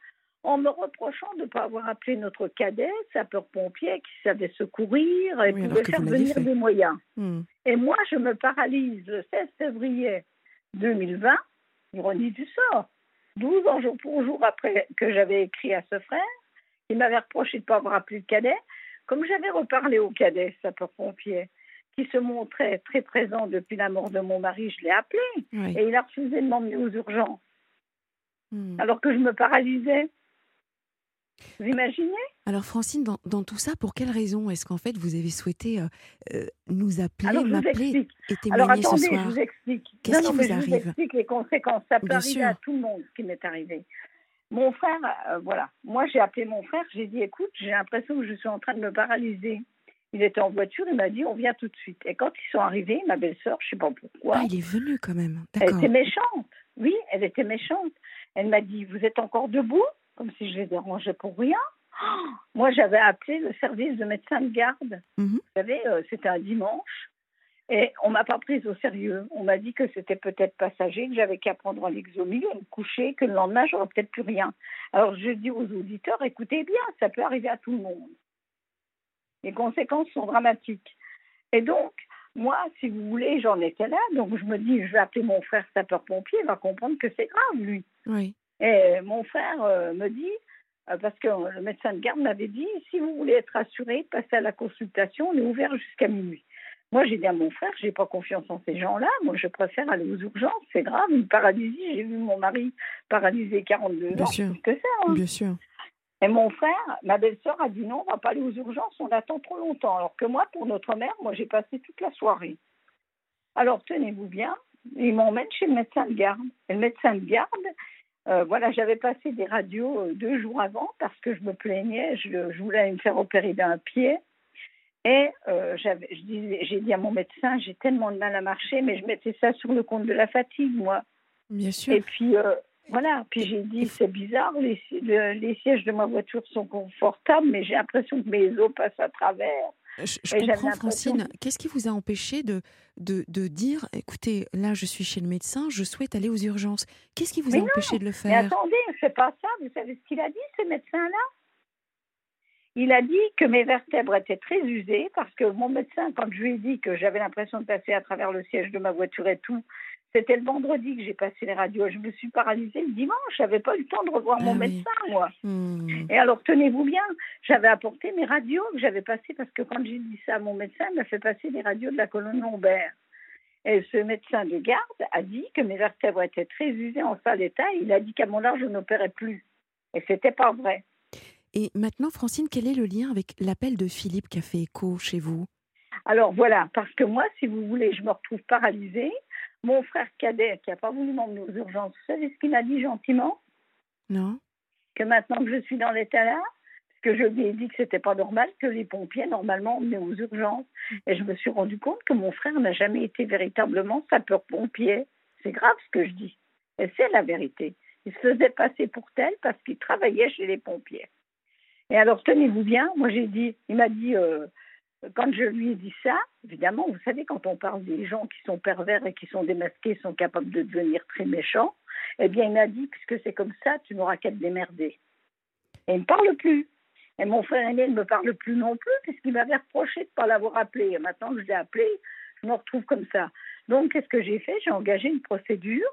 en me reprochant de ne pas avoir appelé notre cadet, sapeur-pompier, qui savait secourir et Oui, alors pouvait que faire vous l'aviez venir fait. des moyens. Hmm. Et moi, je me paralyse le seize février deux mille vingt, ironie du sort, douze ans jour pour jour après que j'avais écrit à ce frère, il m'avait reproché de ne pas avoir appelé le cadet. Comme j'avais reparlé au cadet, sapeur-pompier, qui se montrait très présent depuis la mort de mon mari, je l'ai appelé. Ouais. Et il a refusé de m'emmener aux urgences, Hmm. alors que je me paralysais. Vous imaginez? Alors Francine, dans, dans tout ça, pour quelle raison est-ce qu'en fait vous avez souhaité euh, euh, nous appeler, Alors, je vous m'appeler explique. et Alors témoigner ce attendez, soir? je vous explique. Qu'est-ce non, qui non, mais vous je arrive? vous explique les conséquences. Ça peut Bien arriver sûr. à tout le monde ce qui m'est arrivé. Mon frère, euh, voilà. Moi, j'ai appelé mon frère. J'ai dit, écoute, j'ai l'impression que je suis en train de me paralyser. Il était en voiture. Il m'a dit, on vient tout de suite. Et quand ils sont arrivés, ma belle-sœur, je ne sais pas pourquoi, Ah, il est venu quand même. elle D'accord. était méchante. Oui, elle était méchante. Elle m'a dit, vous êtes encore debout? Comme si je les dérangeais pour rien. Oh, moi, j'avais appelé le service de médecin de garde. Mhm. Vous savez, euh, c'était un dimanche. Et on ne m'a pas prise au sérieux. On m'a dit que c'était peut-être passager, que j'avais qu'à prendre un Lexomil et me coucher, que le lendemain, j'aurais peut-être plus rien. Alors, je dis aux auditeurs, écoutez bien, ça peut arriver à tout le monde. Les conséquences sont dramatiques. Et donc, moi, si vous voulez, j'en étais là. Donc, je me dis, je vais appeler mon frère sapeur-pompier, il va comprendre que c'est grave, lui. Oui. Et mon frère euh, me dit, euh, parce que le médecin de garde m'avait dit, si vous voulez être rassuré, passez à la consultation, on est ouvert jusqu'à minuit. Moi, j'ai dit à mon frère, je n'ai pas confiance en ces gens-là, moi je préfère aller aux urgences, c'est grave, une paralysie, j'ai vu mon mari paralysé quarante-deux Bien ans, sûr. plus que ça. Hein. Bien sûr. Et mon frère, ma belle-sœur a dit non, on ne va pas aller aux urgences, on attend trop longtemps. Alors que moi, pour notre mère, moi j'ai passé toute la soirée. Alors tenez-vous bien, ils m'emmènent chez le médecin de garde. Et le médecin de garde, euh, voilà, j'avais passé des radios euh, deux jours avant parce que je me plaignais, je, je voulais me faire opérer d'un pied. Et euh, j'avais, je disais, j'ai dit à mon médecin, j'ai tellement de mal à marcher, mais je mettais ça sur le compte de la fatigue, moi. Bien sûr. Et puis, euh, Voilà, puis j'ai dit, c'est bizarre, les, si- le- les sièges de ma voiture sont confortables, mais j'ai l'impression que mes os passent à travers. Je, je Et j'avais comprends, l'impression Francine. Qu'est-ce qui vous a empêché de, de, de dire, écoutez, là, je suis chez le médecin, je souhaite aller aux urgences. Qu'est-ce qui vous Mais a non, empêché de le Mais faire? attendez, c'est pas ça. Vous savez ce qu'il a dit, ce médecin-là? Il a dit que mes vertèbres étaient très usées parce que mon médecin, quand je lui ai dit que j'avais l'impression de passer à travers le siège de ma voiture et tout, c'était le vendredi que j'ai passé les radios. Je me suis paralysée le dimanche. Je n'avais pas eu le temps de revoir mon Ah oui. médecin, moi. Hmm. Et alors, tenez-vous bien, j'avais apporté mes radios que j'avais passées parce que quand j'ai dit ça à mon médecin, il m'a fait passer les radios de la colonne lombaire. Et ce médecin de garde a dit que mes vertèbres étaient très usées en sale état. Il a dit qu'à mon âge, je n'opérais plus. Et c'était pas vrai. Et maintenant, Francine, quel est le lien avec l'appel de Philippe qui a fait écho chez vous? Alors voilà, parce que moi, si vous voulez, je me retrouve paralysée. Mon frère cadet, qui n'a pas voulu m'emmener aux urgences, vous savez ce qu'il m'a dit gentiment? Non? Que maintenant que je suis dans l'état-là, parce que je lui ai dit que c'était pas normal, que les pompiers, normalement, emmenaient aux urgences. Et je me suis rendu compte que mon frère n'a jamais été véritablement sapeur-pompier. C'est grave ce que je dis. Et c'est la vérité. Il se faisait passer pour tel parce qu'il travaillait chez les pompiers. Et alors, tenez-vous bien, moi j'ai dit, il m'a dit, euh, quand je lui ai dit ça, évidemment, vous savez, quand on parle des gens qui sont pervers et qui sont démasqués, sont capables de devenir très méchants, eh bien, il m'a dit, puisque c'est comme ça, tu n'auras qu'à te démerder. Et il ne me parle plus. Et mon frère aîné ne me parle plus non plus, puisqu'il m'avait reproché de ne pas l'avoir appelé. Et maintenant que je l'ai appelé, je me retrouve comme ça. Donc, qu'est-ce que j'ai fait? J'ai engagé une procédure.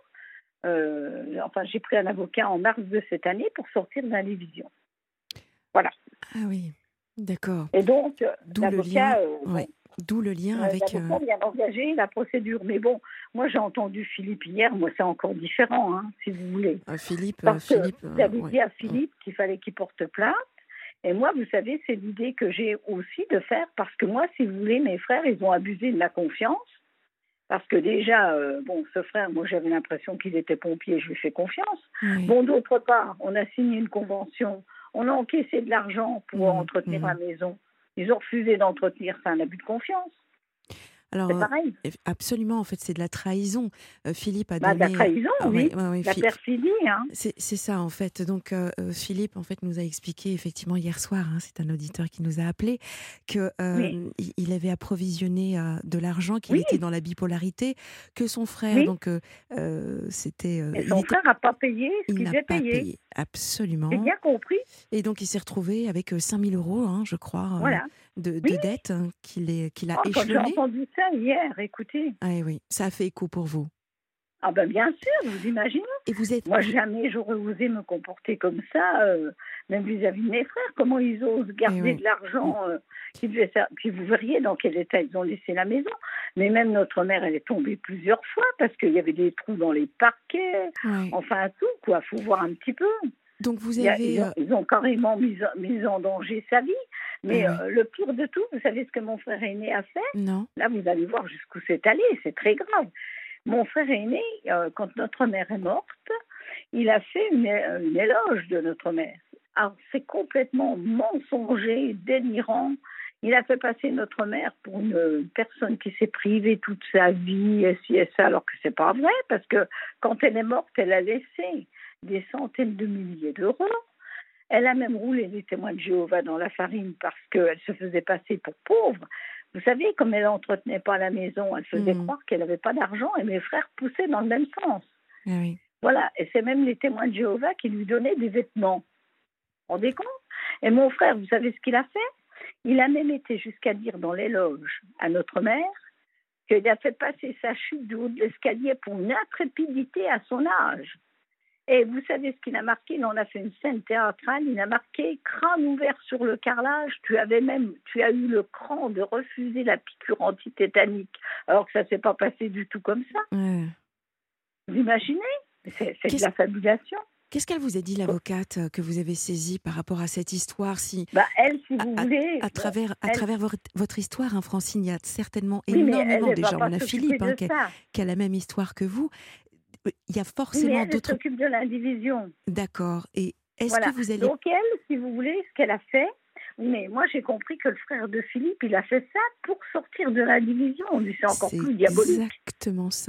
Euh, enfin, j'ai pris un avocat en mars de cette année pour sortir de l'indivision. Voilà. Ah oui, d'accord. Et donc, euh, D'où le lien, l'avocat, euh, bon, ouais. D'où le lien euh, avec... l'avocat euh, vient d'engager la procédure. Mais bon, moi, j'ai entendu Philippe hier. Moi, c'est encore différent, hein, si vous voulez. euh, Philippe, euh, Parce que Philippe, vous avez euh, dit ouais. à Philippe qu'il fallait qu'il porte plainte. Et moi, vous savez, c'est l'idée que j'ai aussi de faire. Parce que moi, si vous voulez, mes frères, ils ont abusé de ma confiance. Parce que déjà, euh, bon, ce frère, moi, j'avais l'impression qu'il était pompier. Je lui fais confiance. Oui. Bon, d'autre part, on a signé une convention. On a encaissé de l'argent pour Mmh, entretenir mmh. la maison. Ils ont refusé d'entretenir. C'est un abus de confiance. Alors, C'est euh, pareil. absolument, en fait, c'est de la trahison. Euh, Philippe a Bah, de la donné... trahison, Ah, oui. ouais, ouais, ouais, La Phi- perfidie, hein. C'est c'est ça, en fait. Donc, euh, euh, Philippe, en fait, nous a expliqué, effectivement, hier soir, hein, c'est un auditeur qui nous a appelé, que euh, Oui. il il avait approvisionné euh, de l'argent, qu'il Oui. était dans la bipolarité, que son frère, Oui. donc, euh, euh, c'était... euh, Mais il son était- frère n'a pas payé ce il qu'il n'a devait pas payer. payé, absolument. J'ai bien compris. Et donc, il s'est retrouvé avec euh, cinq mille euros, hein, je crois, euh, Voilà. de, de Oui. dette hein, qu'il est- qu'il a Oh, quand j'ai échelonné. entendu ça hier, écoutez. Ah oui, ça a fait écho pour vous. Ah ben bien sûr, vous imaginez. Et vous êtes... Moi, jamais j'aurais osé me comporter comme ça, euh, même vis-à-vis de mes frères. Comment ils osent garder oui. de l'argent euh, qui devait faire... Puis vous verriez dans quel état ils ont laissé la maison. Mais même notre mère, elle est tombée plusieurs fois parce qu'il y avait des trous dans les parquets. Ouais. Enfin, tout, quoi. Il faut voir un petit peu. Donc, vous Il y a- avez... ils, ont, euh, ils ont carrément mis, mis en danger sa vie. Mais Ah oui. euh, le pire de tout, vous savez ce que mon frère aîné a fait? Non. Là, vous allez voir jusqu'où c'est allé. C'est très grave. Mon frère aîné, euh, quand notre mère est morte, il a fait une, une éloge de notre mère. Alors, c'est complètement mensonger, délirant. Il a fait passer notre mère pour une personne qui s'est privée toute sa vie, et ci et ça, alors que c'est pas vrai, parce que quand elle est morte, elle a laissé des centaines de milliers d'euros. Elle a même roulé les témoins de Jéhovah dans la farine parce qu'elle se faisait passer pour pauvre. Vous savez, comme elle n'entretenait pas la maison, elle faisait Mmh. croire qu'elle n'avait pas d'argent et mes frères poussaient dans le même sens. Ah oui. Voilà, et c'est même les témoins de Jéhovah qui lui donnaient des vêtements. Vous vous rendez compte? Et mon frère, vous savez ce qu'il a fait? Il a même été jusqu'à dire dans l'éloge à notre mère qu'il a fait passer sa chute du haut de l'escalier pour une intrépidité à son âge. Et vous savez ce qu'il a marqué? Il en a fait une scène théâtrale. Il a marqué « crâne ouvert sur le carrelage ». Tu avais même, tu as eu le cran de refuser la piqûre antitétanique, alors que ça ne s'est pas passé du tout comme ça. Ouais. Vous imaginez? C'est, c'est de Qu'est-ce- la fabulation. Qu'est-ce qu'elle vous a dit, l'avocate, euh, que vous avez saisie par rapport à cette histoire? Si, Bah, elle, si vous à, voulez... à travers, à elle- travers votre, votre histoire, hein, Francine, il y a certainement oui, mais énormément elle, elle déjà. va pas On a s'occuper Philippe de hein, qui, a, ça. qui a la même histoire que vous. Il y a Oui, mais forcément elle, elle d'autres... s'occupe de l'indivision. D'accord. Et est-ce Voilà. que vous allez... Donc elle, si vous voulez, ce qu'elle a fait, mais moi j'ai compris que le frère de Philippe, il a fait ça pour sortir de l'indivision. Lui, c'est encore C'est plus diabolique. exactement ça.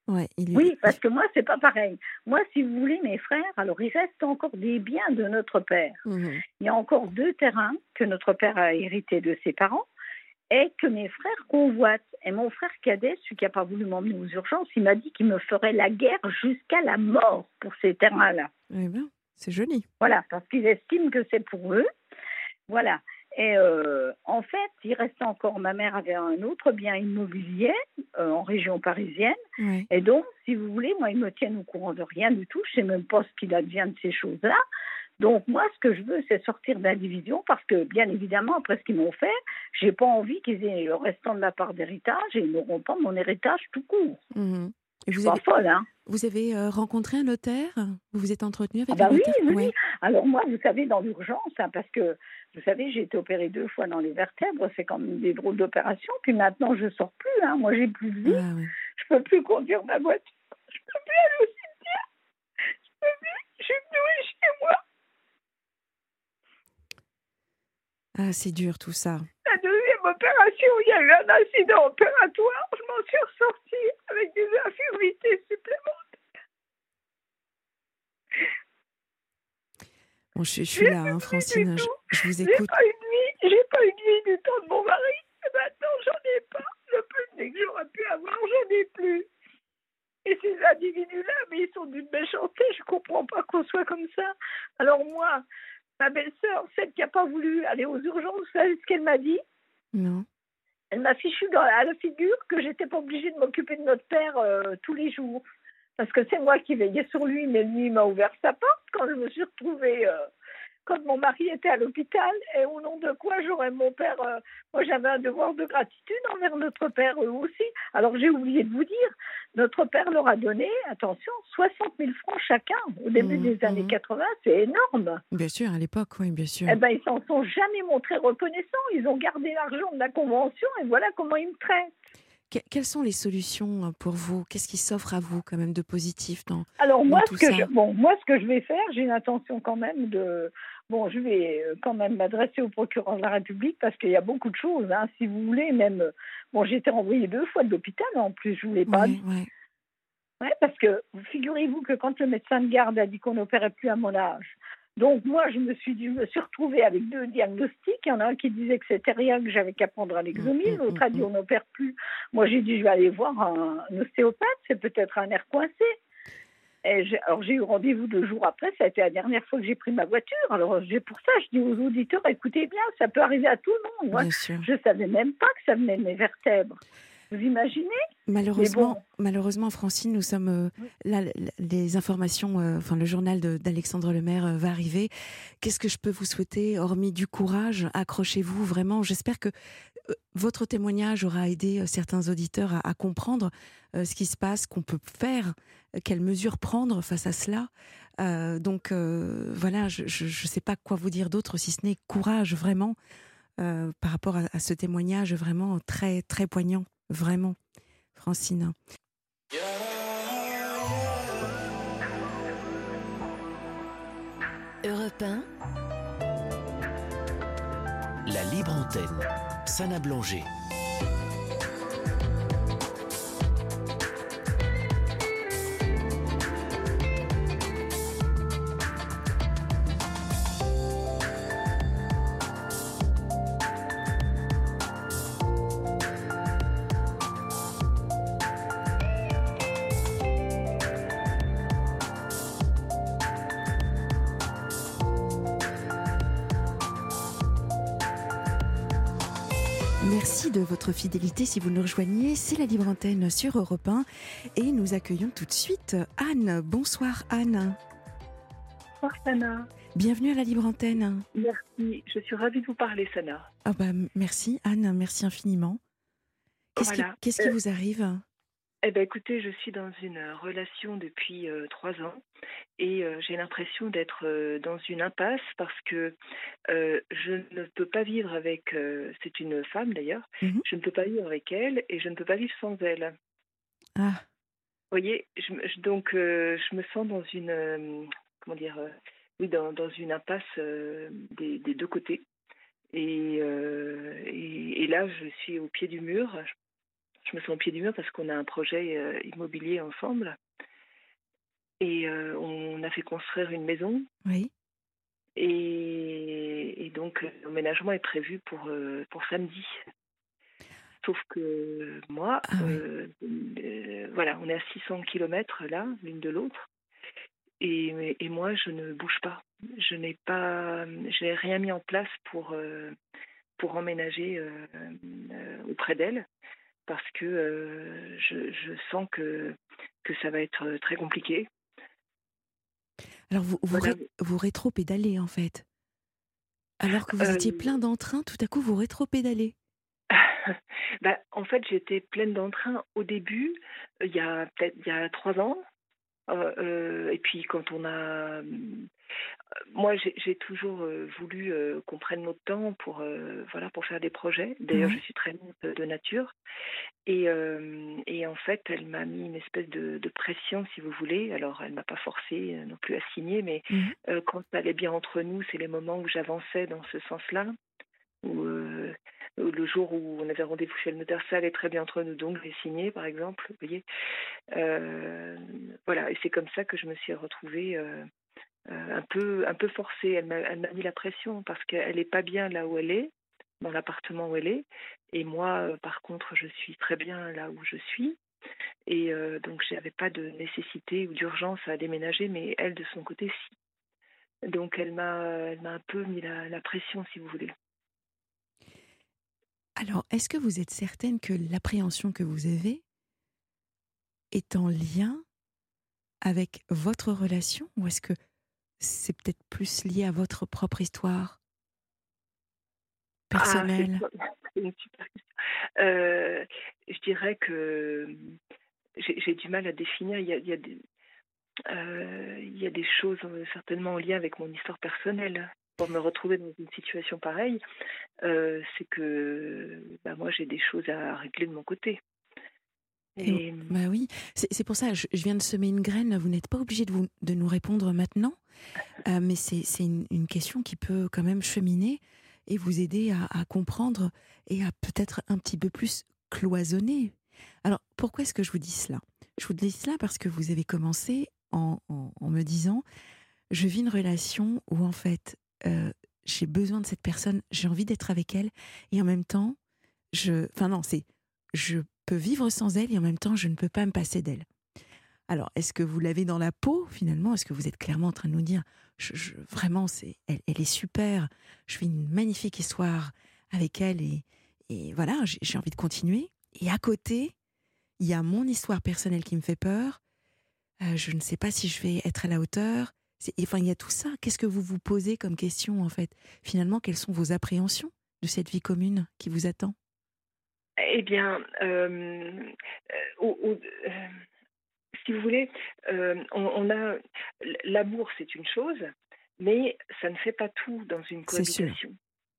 Ouais, il... Oui, parce que moi, c'est pas pareil. Moi, si vous voulez, mes frères, alors il reste encore des biens de notre père. Mmh. Il y a encore deux terrains que notre père a hérités de ses parents et que mes frères convoitent. Et mon frère cadet, celui qui n'a pas voulu m'emmener aux urgences, il m'a dit qu'il me ferait la guerre jusqu'à la mort pour ces terrains-là. Eh bien, c'est joli. Voilà, parce qu'ils estiment que c'est pour eux. Voilà. Et euh, en fait, il restait encore, ma mère avait un autre bien immobilier euh, en région parisienne. Ouais. Et donc, si vous voulez, moi, ils me tiennent au courant de rien du tout. Je ne sais même pas ce qu'il advient de ces choses-là. Donc, moi, ce que je veux, c'est sortir d'indivision parce que, bien évidemment, après ce qu'ils m'ont fait, je n'ai pas envie qu'ils aient le restant de la part d'héritage et ils n'auront pas mon héritage tout court. Mmh. Et Je vous suis avez, pas folle, hein. vous avez euh, rencontré un notaire? Vous vous êtes entretenu avec Ah bah un oui, notaire? oui, Ouais. oui. Alors moi, vous savez, dans l'urgence, hein, parce que, vous savez, j'ai été opérée deux fois dans les vertèbres, c'est quand même des drôles d'opérations, puis maintenant, je sors plus, hein. Moi, j'ai plus de vie, Ah, ouais. je peux plus conduire ma voiture, je peux plus aller au cimetière, je peux plus, je suis plus chez moi. Ah, c'est dur tout ça. La deuxième opération, il y a eu un accident opératoire, je m'en suis ressortie avec des infirmités supplémentaires. Bon, je, je suis là, hein, Francine, je, je vous J'ai écoute. pas eu de vie, j'ai pas eu de vie du temps de mon mari, et maintenant j'en ai pas. Le plus que j'aurais pu avoir, j'en ai plus. Et ces individus-là, mais ils sont d'une méchanceté, je comprends pas qu'on soit comme ça. Alors moi, ma belle-sœur, celle qui n'a pas voulu aller aux urgences, vous savez ce qu'elle m'a dit? Non. Elle m'a fichu dans, à la figure que j'étais pas obligée de m'occuper de notre père euh, tous les jours. Parce que c'est moi qui veillais sur lui, mais lui m'a ouvert sa porte quand je me suis retrouvée, euh, quand mon mari était à l'hôpital, et au nom de quoi j'aurais mon père, euh, moi j'avais un devoir de gratitude envers notre père, eux aussi. Alors j'ai oublié de vous dire, notre père leur a donné, attention, soixante mille francs chacun au début Mmh, des années mmh. quatre-vingts, c'est énorme. Bien sûr, à l'époque, oui, bien sûr. Eh ben ils s'en sont jamais montrés reconnaissants, ils ont gardé l'argent de la convention, et voilà comment ils me traitent. Que- quelles sont les solutions euh, pour vous? Qu'est-ce qui s'offre à vous quand même de positif dans, Alors dans moi, tout ce que ça? je, bon, moi, ce que je vais faire, j'ai une intention quand même de, bon, je vais euh, quand même m'adresser au procureur de la République parce qu'il y a beaucoup de choses, hein, si vous voulez, même, euh, bon, j'ai été renvoyée deux fois de l'hôpital, en plus, je vous l'ai pas Ouais, dit. ouais. Ouais, parce que figurez-vous que quand le médecin de garde a dit qu'on n'opérait plus à mon âge, donc moi, je me suis, dit- je me suis retrouvée avec deux diagnostics. Il y en a un qui disait que c'était rien, que j'avais qu'à prendre un Lexomil, Mm, mm, l'autre a dit mm. on n'opère plus. Moi, j'ai dit je vais aller voir un, un ostéopathe, c'est peut-être un nerf coincé. Et j'ai- alors j'ai eu rendez-vous deux jours après, ça a été la dernière fois que j'ai pris ma voiture. Alors j'ai pour ça, je dis aux auditeurs, écoutez bien, ça peut arriver à tout le monde. Moi, Bien sûr. je ne savais même pas que ça venait de mes vertèbres. Vous imaginez? Malheureusement, bon. malheureusement, Francine, nous sommes euh, là. l- Les informations, euh, enfin, le journal de- d'Alexandre Lemaire euh, va arriver. Qu'est-ce que je peux vous souhaiter, hormis du courage? Accrochez-vous vraiment. J'espère que euh, votre témoignage aura aidé euh, certains auditeurs à, à comprendre euh, ce qui se passe, qu'on peut faire, euh, quelles mesures prendre face à cela. Euh, donc euh, voilà, je ne sais pas quoi vous dire d'autre si ce n'est courage vraiment euh, par rapport à, à ce témoignage vraiment très très poignant, vraiment, Francine. Europe un, La libre antenne. Sana Blanger. Merci de votre fidélité si vous nous rejoignez. C'est la libre antenne sur Europe un et nous accueillons tout de suite Anne. Bonsoir Anne. Bonsoir Sana. Bienvenue à la libre antenne. Merci, je suis ravie de vous parler Sana. Ah bah, merci Anne, merci infiniment. Qu'est-ce Voilà. qui, qu'est-ce qui Euh, vous arrive? Eh ben écoutez, je suis dans une relation depuis euh, trois ans et euh, j'ai l'impression d'être euh, dans une impasse parce que euh, je ne peux pas vivre avec, euh, c'est une femme d'ailleurs, Mhm. je ne peux pas vivre avec elle et je ne peux pas vivre sans elle. Ah, Vous voyez, je, me- je- donc euh, je me sens dans une, euh, comment dire, euh, oui, dans, dans une impasse euh, des, des deux côtés. Et, euh, et, et là, je suis au pied du mur. je me sens au pied du mur parce qu'on a un projet euh, immobilier ensemble. Et euh, on a fait construire une maison. Oui. Et, et donc, l'emménagement est prévu pour, euh, pour samedi. Sauf que moi, Ah oui. euh, euh, voilà, on est à six cents kilomètres là, l'une de l'autre. Et, et moi, je ne bouge pas. Je n'ai pas, je n'ai rien mis en place pour, euh, pour emménager euh, euh, auprès d'elle. Parce que euh, je, je sens que, que ça va être très compliqué. Alors vous, vous, Voilà. ré- vous rétro-pédalez en fait. Alors que vous Euh, étiez plein d'entrain, tout à coup vous rétro-pédalez. bah, en fait, j'étais pleine d'entrain au début, euh, il y a peut-être il y a trois ans. Euh, euh, et puis quand on a, euh, moi j'ai, j'ai toujours euh, voulu euh, qu'on prenne notre temps pour euh, voilà pour faire des projets. D'ailleurs, je Ouais. suis très de, de nature. Et, euh, et en fait, elle m'a mis une espèce de, de pression, si vous voulez. Alors, elle m'a pas forcée euh, non plus à signer, mais Mhm. euh, quand ça allait bien entre nous, c'est les moments où j'avançais dans ce sens-là. Où, euh, le jour où on avait rendez-vous chez le notaire, ça allait très bien entre nous, donc j'ai signé, par exemple. Vous voyez, euh, voilà. Et c'est comme ça que je me suis retrouvée euh, euh, un peu, un peu forcée. Elle m'a, elle m'a mis la pression parce qu'elle n'est pas bien là où elle est, dans l'appartement où elle est. Et moi, euh, par contre, je suis très bien là où je suis. Et euh, donc, je n'avais pas de nécessité ou d'urgence à déménager, mais elle, de son côté, si. Donc, elle m'a, elle m'a un peu mis la, la pression, si vous voulez. Alors, est-ce que vous êtes certaine que l'appréhension que vous avez est en lien avec votre relation ou est-ce que c'est peut-être plus lié à votre propre histoire Ah, c'est, personnelle? c'est une super question. Euh, je dirais que j'ai, j'ai du mal à définir. Il y a, il y a des, euh, il y a des choses euh, certainement en lien avec mon histoire personnelle. Pour me retrouver dans une situation pareille, euh, c'est que bah, moi, j'ai des choses à régler de mon côté. Et, Et bah oui, c'est, c'est pour ça, je, je viens de semer une graine, vous n'êtes pas obligé de, vous, de nous répondre maintenant, euh, mais c'est, c'est une, une question qui peut quand même cheminer et vous aider à, à comprendre et à peut-être un petit peu plus cloisonner. Alors, pourquoi est-ce que je vous dis cela? Je vous dis cela parce que vous avez commencé en, en, en me disant, je vis une relation où en fait, euh, j'ai besoin de cette personne, j'ai envie d'être avec elle, et en même temps, je, enfin non, c'est, je peux vivre sans elle et en même temps, je ne peux pas me passer d'elle. Alors, est-ce que vous l'avez dans la peau finalement? Est-ce que vous êtes clairement en train de nous dire, je, je- vraiment, c'est, elle, elle est super, je vis une magnifique histoire avec elle et, et voilà, j'ai, j'ai envie de continuer. Et à côté, il y a mon histoire personnelle qui me fait peur. Euh, je ne sais pas si je vais être à la hauteur. C'est, enfin, il y a tout ça. Qu'est-ce que vous vous posez comme question en fait? Finalement, quelles sont vos appréhensions de cette vie commune qui vous attend? eh bien, euh, euh, au- au- euh, si vous voulez, euh, on, on a l'amour, c'est une chose, mais ça ne fait pas tout dans une C'est sûr. cohabitation.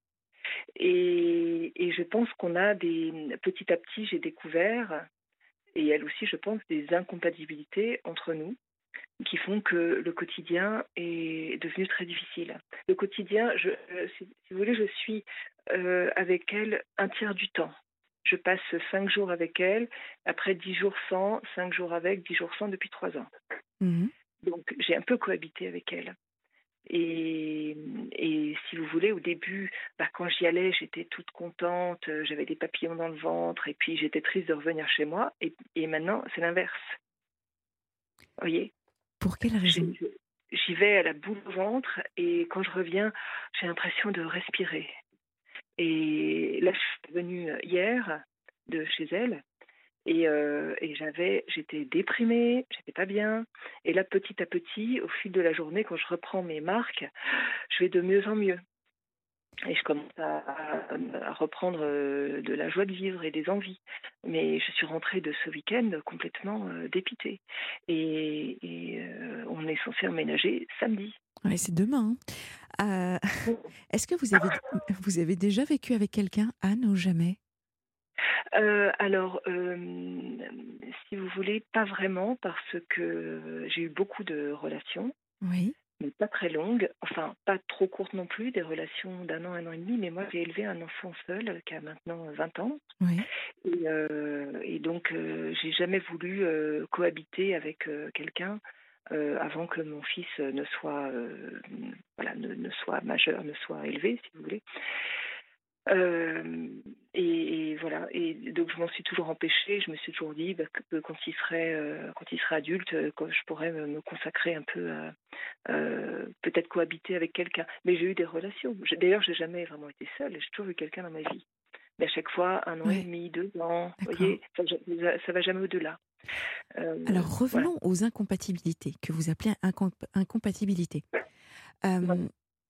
Et, et je pense qu'on a des petit à petit, j'ai découvert, et elle aussi, je pense, des incompatibilités entre nous qui font que le quotidien est devenu très difficile. Le quotidien, je, euh, si, si vous voulez, je suis euh, avec elle un tiers du temps. Je passe cinq jours avec elle, après dix jours sans, cinq jours avec, dix jours sans depuis trois ans. Mhm. Donc j'ai un peu cohabité avec elle. Et, et si vous voulez, au début, bah, quand j'y allais, j'étais toute contente, euh, j'avais des papillons dans le ventre, et puis j'étais triste de revenir chez moi. Et, et maintenant, c'est l'inverse. Vous voyez, Pour quelle raison? J'ai- j'y vais à la boule au ventre, et quand je reviens, j'ai l'impression de respirer. Et là, je suis venue hier de chez elle. Et, euh, et j'avais, j'étais déprimée, j'étais pas bien. Et là, petit à petit, au fil de la journée, quand je reprends mes marques, je vais de mieux en mieux. Et je commence à, à- à reprendre euh, de la joie de vivre et des envies. Mais je suis rentrée de ce week-end complètement euh, dépitée. Et, et, euh, on est censé emménager samedi. Ouais, c'est demain, hein. Euh, est-ce que vous avez, vous avez déjà vécu avec quelqu'un, Anne, ou jamais? Euh, alors, euh, si vous voulez, pas vraiment, parce que j'ai eu beaucoup de relations. Oui. mais pas très longues, enfin pas trop courtes non plus, des relations d'un an, un an et demi, mais moi j'ai élevé un enfant seul qui a maintenant vingt ans. Oui. Et, euh, et donc euh, j'ai jamais voulu euh, cohabiter avec euh, quelqu'un euh, avant que mon fils ne soit, euh, voilà, ne, ne soit majeur, ne soit élevé, si vous voulez. Euh, et, et voilà, et donc je m'en suis toujours empêchée. Je me suis toujours dit bah, que quand il serait, euh, quand il serait adulte, euh, quand je pourrais me, me consacrer un peu à euh, peut-être cohabiter avec quelqu'un. Mais j'ai eu des relations. J'ai- D'ailleurs, j'ai jamais vraiment été seule. J'ai toujours eu quelqu'un dans ma vie. Mais à chaque fois, un an et Ouais. demi, deux ans. Vous D'accord. voyez, ça, ça, ça va jamais au-delà. Euh, Alors voilà. revenons aux incompatibilités que vous appelez incomp- incompatibilités. Euh, Ouais.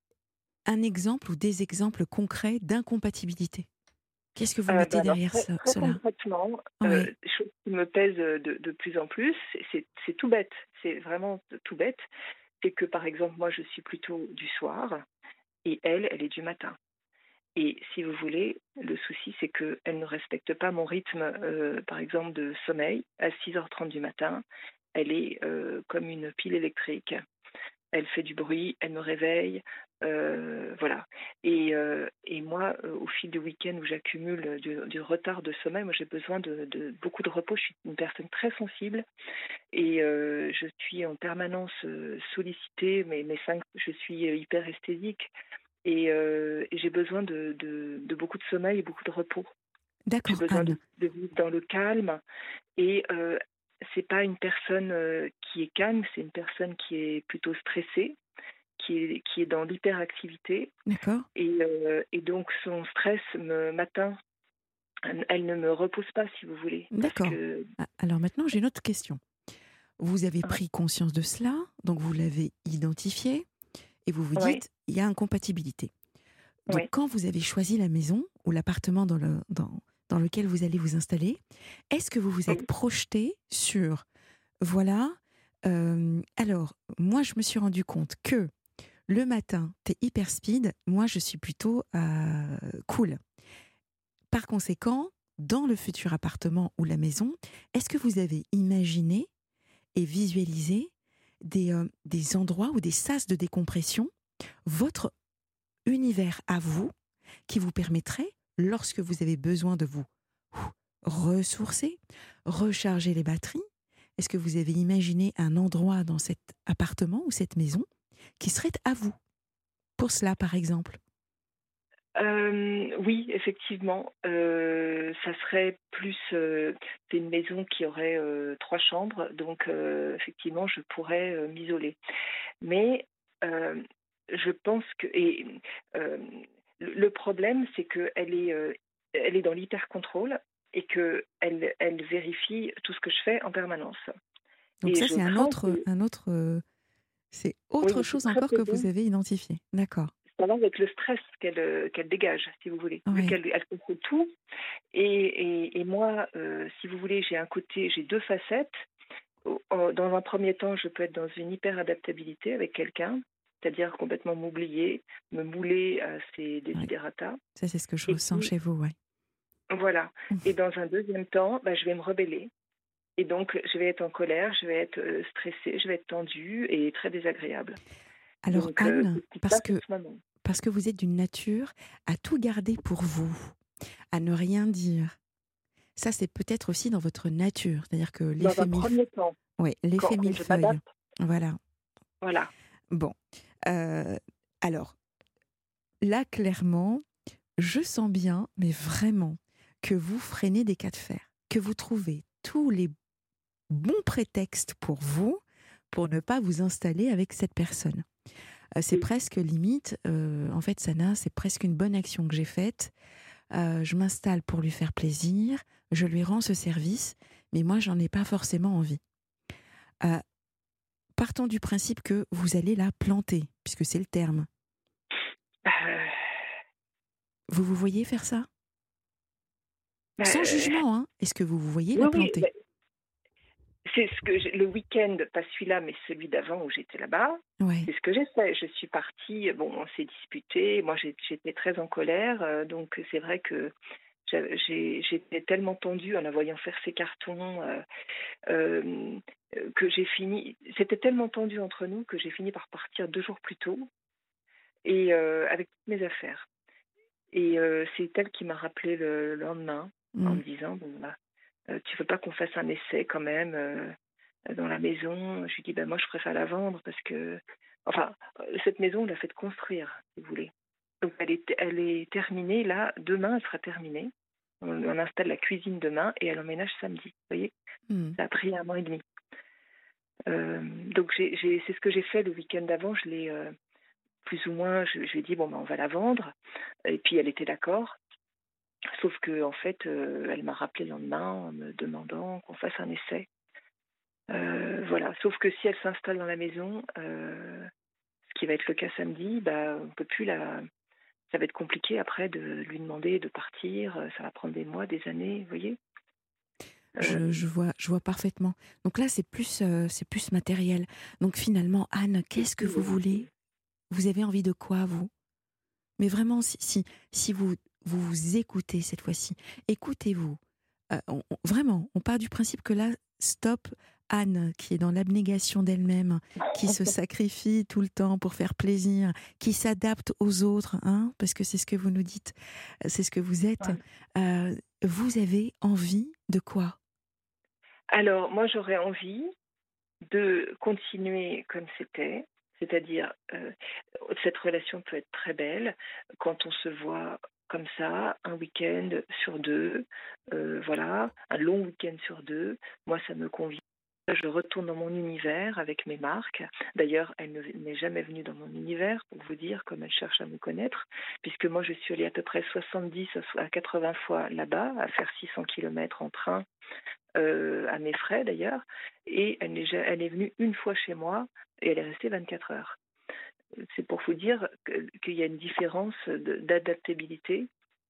un exemple ou des exemples concrets d'incompatibilité. Qu'est-ce que vous Euh, mettez ben alors, derrière très, ce- très cela? concrètement, euh, Oui. chose qui me pèse de, de plus en plus, c'est c'est- c'est tout bête, c'est vraiment tout bête, c'est que par exemple, moi je suis plutôt du soir et elle, elle est du matin. Et si vous voulez, le souci c'est qu'elle ne respecte pas mon rythme, euh, par exemple, de sommeil. À six heures trente du matin, elle est euh, comme une pile électrique. Elle fait du bruit, elle me réveille, euh, voilà. Et, euh, et moi, euh, au fil du week-end où j'accumule du, du retard de sommeil, moi j'ai besoin de, de beaucoup de repos. Je suis une personne très sensible et euh, je suis en permanence euh, sollicitée. Mes, mes cinq, je suis euh, hyper esthésique et, euh, et j'ai besoin de, de, de beaucoup de sommeil et beaucoup de repos. J'ai D'accord, besoin Anne. de, de vivre dans le calme et euh, c'est pas une personne euh, qui est calme, c'est une personne qui est plutôt stressée, qui est, qui est dans l'hyperactivité D'accord. et, euh, et donc son stress me m'atteint. Elle, elle ne me repose pas, si vous voulez, parce D'accord. que Ah, alors maintenant, j'ai une autre question. Vous avez ouais, pris conscience de cela, donc vous l'avez identifié, et vous vous ouais, dites, il y a incompatibilité. Donc ouais, quand vous avez choisi la maison ou l'appartement dans, le, dans, dans lequel vous allez vous installer, est-ce que vous vous êtes oui, projeté sur, voilà, euh, alors moi je me suis rendu compte que le matin, tu es hyper speed, moi je suis plutôt euh, cool. Par conséquent, dans le futur appartement ou la maison, est-ce que vous avez imaginé et visualisé des, euh, des endroits ou des sas de décompression, votre univers à vous, qui vous permettrait, lorsque vous avez besoin de vous ressourcer, recharger les batteries, est-ce que vous avez imaginé un endroit dans cet appartement ou cette maison qui serait à vous, pour cela par exemple? Euh, oui, effectivement, euh, ça serait plus. Euh, c'est une maison qui aurait euh, trois chambres, donc euh, effectivement, je pourrais euh, m'isoler. Mais euh, je pense que et euh, le le problème, c'est qu'elle est, euh, elle est dans l'hyper-contrôle et que elle, elle vérifie tout ce que je fais en permanence. Donc Et ça je c'est un crains autre, que, un autre, euh, c'est oui, autre mais c'est chose très encore que vous pesant. avez identifié. D'accord. Ça va avec le stress qu'elle euh, qu'elle dégage, si vous voulez, vu Oui. qu'elle elle contrôle tout. Et, et, et moi, euh, si vous voulez, j'ai un côté, j'ai deux facettes. Au- en- Dans un premier temps, je peux être dans une hyper-adaptabilité avec quelqu'un, c'est-à-dire complètement m'oublier, me mouler à ses Oui. desiderata. Ça c'est ce que je Et ressens puis, chez vous, ouais. voilà. Et dans un deuxième temps, bah, je vais me rebeller. Et donc, je vais être en colère, je vais être euh, stressée, je vais être tendue et très désagréable. Alors Donc, euh, Anne, c'est ce qui se parce passe en que ce moment. parce que vous êtes d'une nature à tout garder pour vous, à ne rien dire. Ça, c'est peut-être aussi dans votre nature, c'est-à-dire que Dans l'effet un mille, premier temps, ouais, quand, l'effet quand je millefeuille. m'adapte, Voilà. voilà. Bon, Euh, alors là, clairement, je sens bien, mais vraiment, que vous freinez des cas de fer, que vous trouvez tous les bons prétextes pour vous, pour ne pas vous installer avec cette personne. Euh, c'est Oui. presque limite, euh, en fait, Sana, c'est presque une bonne action que j'ai faite. Euh, je m'installe pour lui faire plaisir, je lui rends ce service, mais moi, j'en ai pas forcément envie. Euh, partons du principe que vous allez la planter, puisque c'est le terme. Euh, Vous vous voyez faire ça? bah, Sans euh, jugement, hein? Est-ce que vous vous voyez oui, la oui. planter? bah, c'est ce que j'ai- le week-end, pas celui-là, mais celui d'avant où j'étais là-bas. Ouais, C'est ce que j'ai fait. Je suis partie. Bon, on s'est disputé. Moi, j'ai- j'étais très en colère. euh, donc, c'est vrai que j'ai, j'étais tellement tendue en la voyant faire ses cartons euh, euh, que j'ai fini. C'était tellement tendu entre nous que j'ai fini par partir deux jours plus tôt et euh, avec toutes mes affaires. Et euh, c'est elle qui m'a rappelé le lendemain mmh. en me disant bon bah euh, tu veux pas qu'on fasse un essai quand même euh, dans la maison. Je lui dis ben moi je préfère la vendre parce que enfin cette maison on l'a fait construire si vous voulez. Donc elle est elle est terminée là, demain elle sera terminée. On, on installe la cuisine demain et elle emménage samedi. Vous voyez mmh. Ça a pris un an et demi. Euh, donc j'ai, j'ai, c'est ce que j'ai fait le week-end d'avant. Je l'ai euh, plus ou moins, je, je lui ai dit bon ben on va la vendre. Et puis elle était d'accord. Sauf que en fait, euh, elle m'a rappelé le lendemain en me demandant qu'on fasse un essai. Euh, voilà. Sauf que si elle s'installe dans la maison, euh, ce qui va être le cas samedi, bah on peut plus la. Ça va être compliqué après de lui demander de partir. Ça va prendre des mois, des années, vous voyez. Je, je vois, je vois parfaitement. Donc là, c'est plus, euh, c'est plus matériel. Donc finalement, Anne, qu'est-ce que vous voulez ? Vous avez envie de quoi, vous ? Mais vraiment, si, si, si vous, vous vous écoutez cette fois-ci, écoutez-vous. Euh, on, on, vraiment, on part du principe que là, stop, Anne, qui est dans l'abnégation d'elle-même, qui se sacrifie tout le temps pour faire plaisir, qui s'adapte aux autres, hein, parce que c'est ce que vous nous dites, c'est ce que vous êtes. Euh, vous avez envie de quoi ? Alors, moi, j'aurais envie de continuer comme c'était, c'est-à-dire, euh, cette relation peut être très belle quand on se voit comme ça, un week-end sur deux, euh, voilà, un long week-end sur deux. Moi, ça me convient. Je retourne dans mon univers avec mes marques. D'ailleurs, elle ne, n'est jamais venue dans mon univers, pour vous dire, comme elle cherche à me connaître, puisque moi, je suis allée à peu près soixante-dix à quatre-vingts fois là-bas, à faire six cents kilomètres en train, Euh, à mes frais d'ailleurs, et elle est, elle est venue une fois chez moi et elle est restée vingt-quatre heures. C'est pour vous dire que, qu'il y a une différence de, d'adaptabilité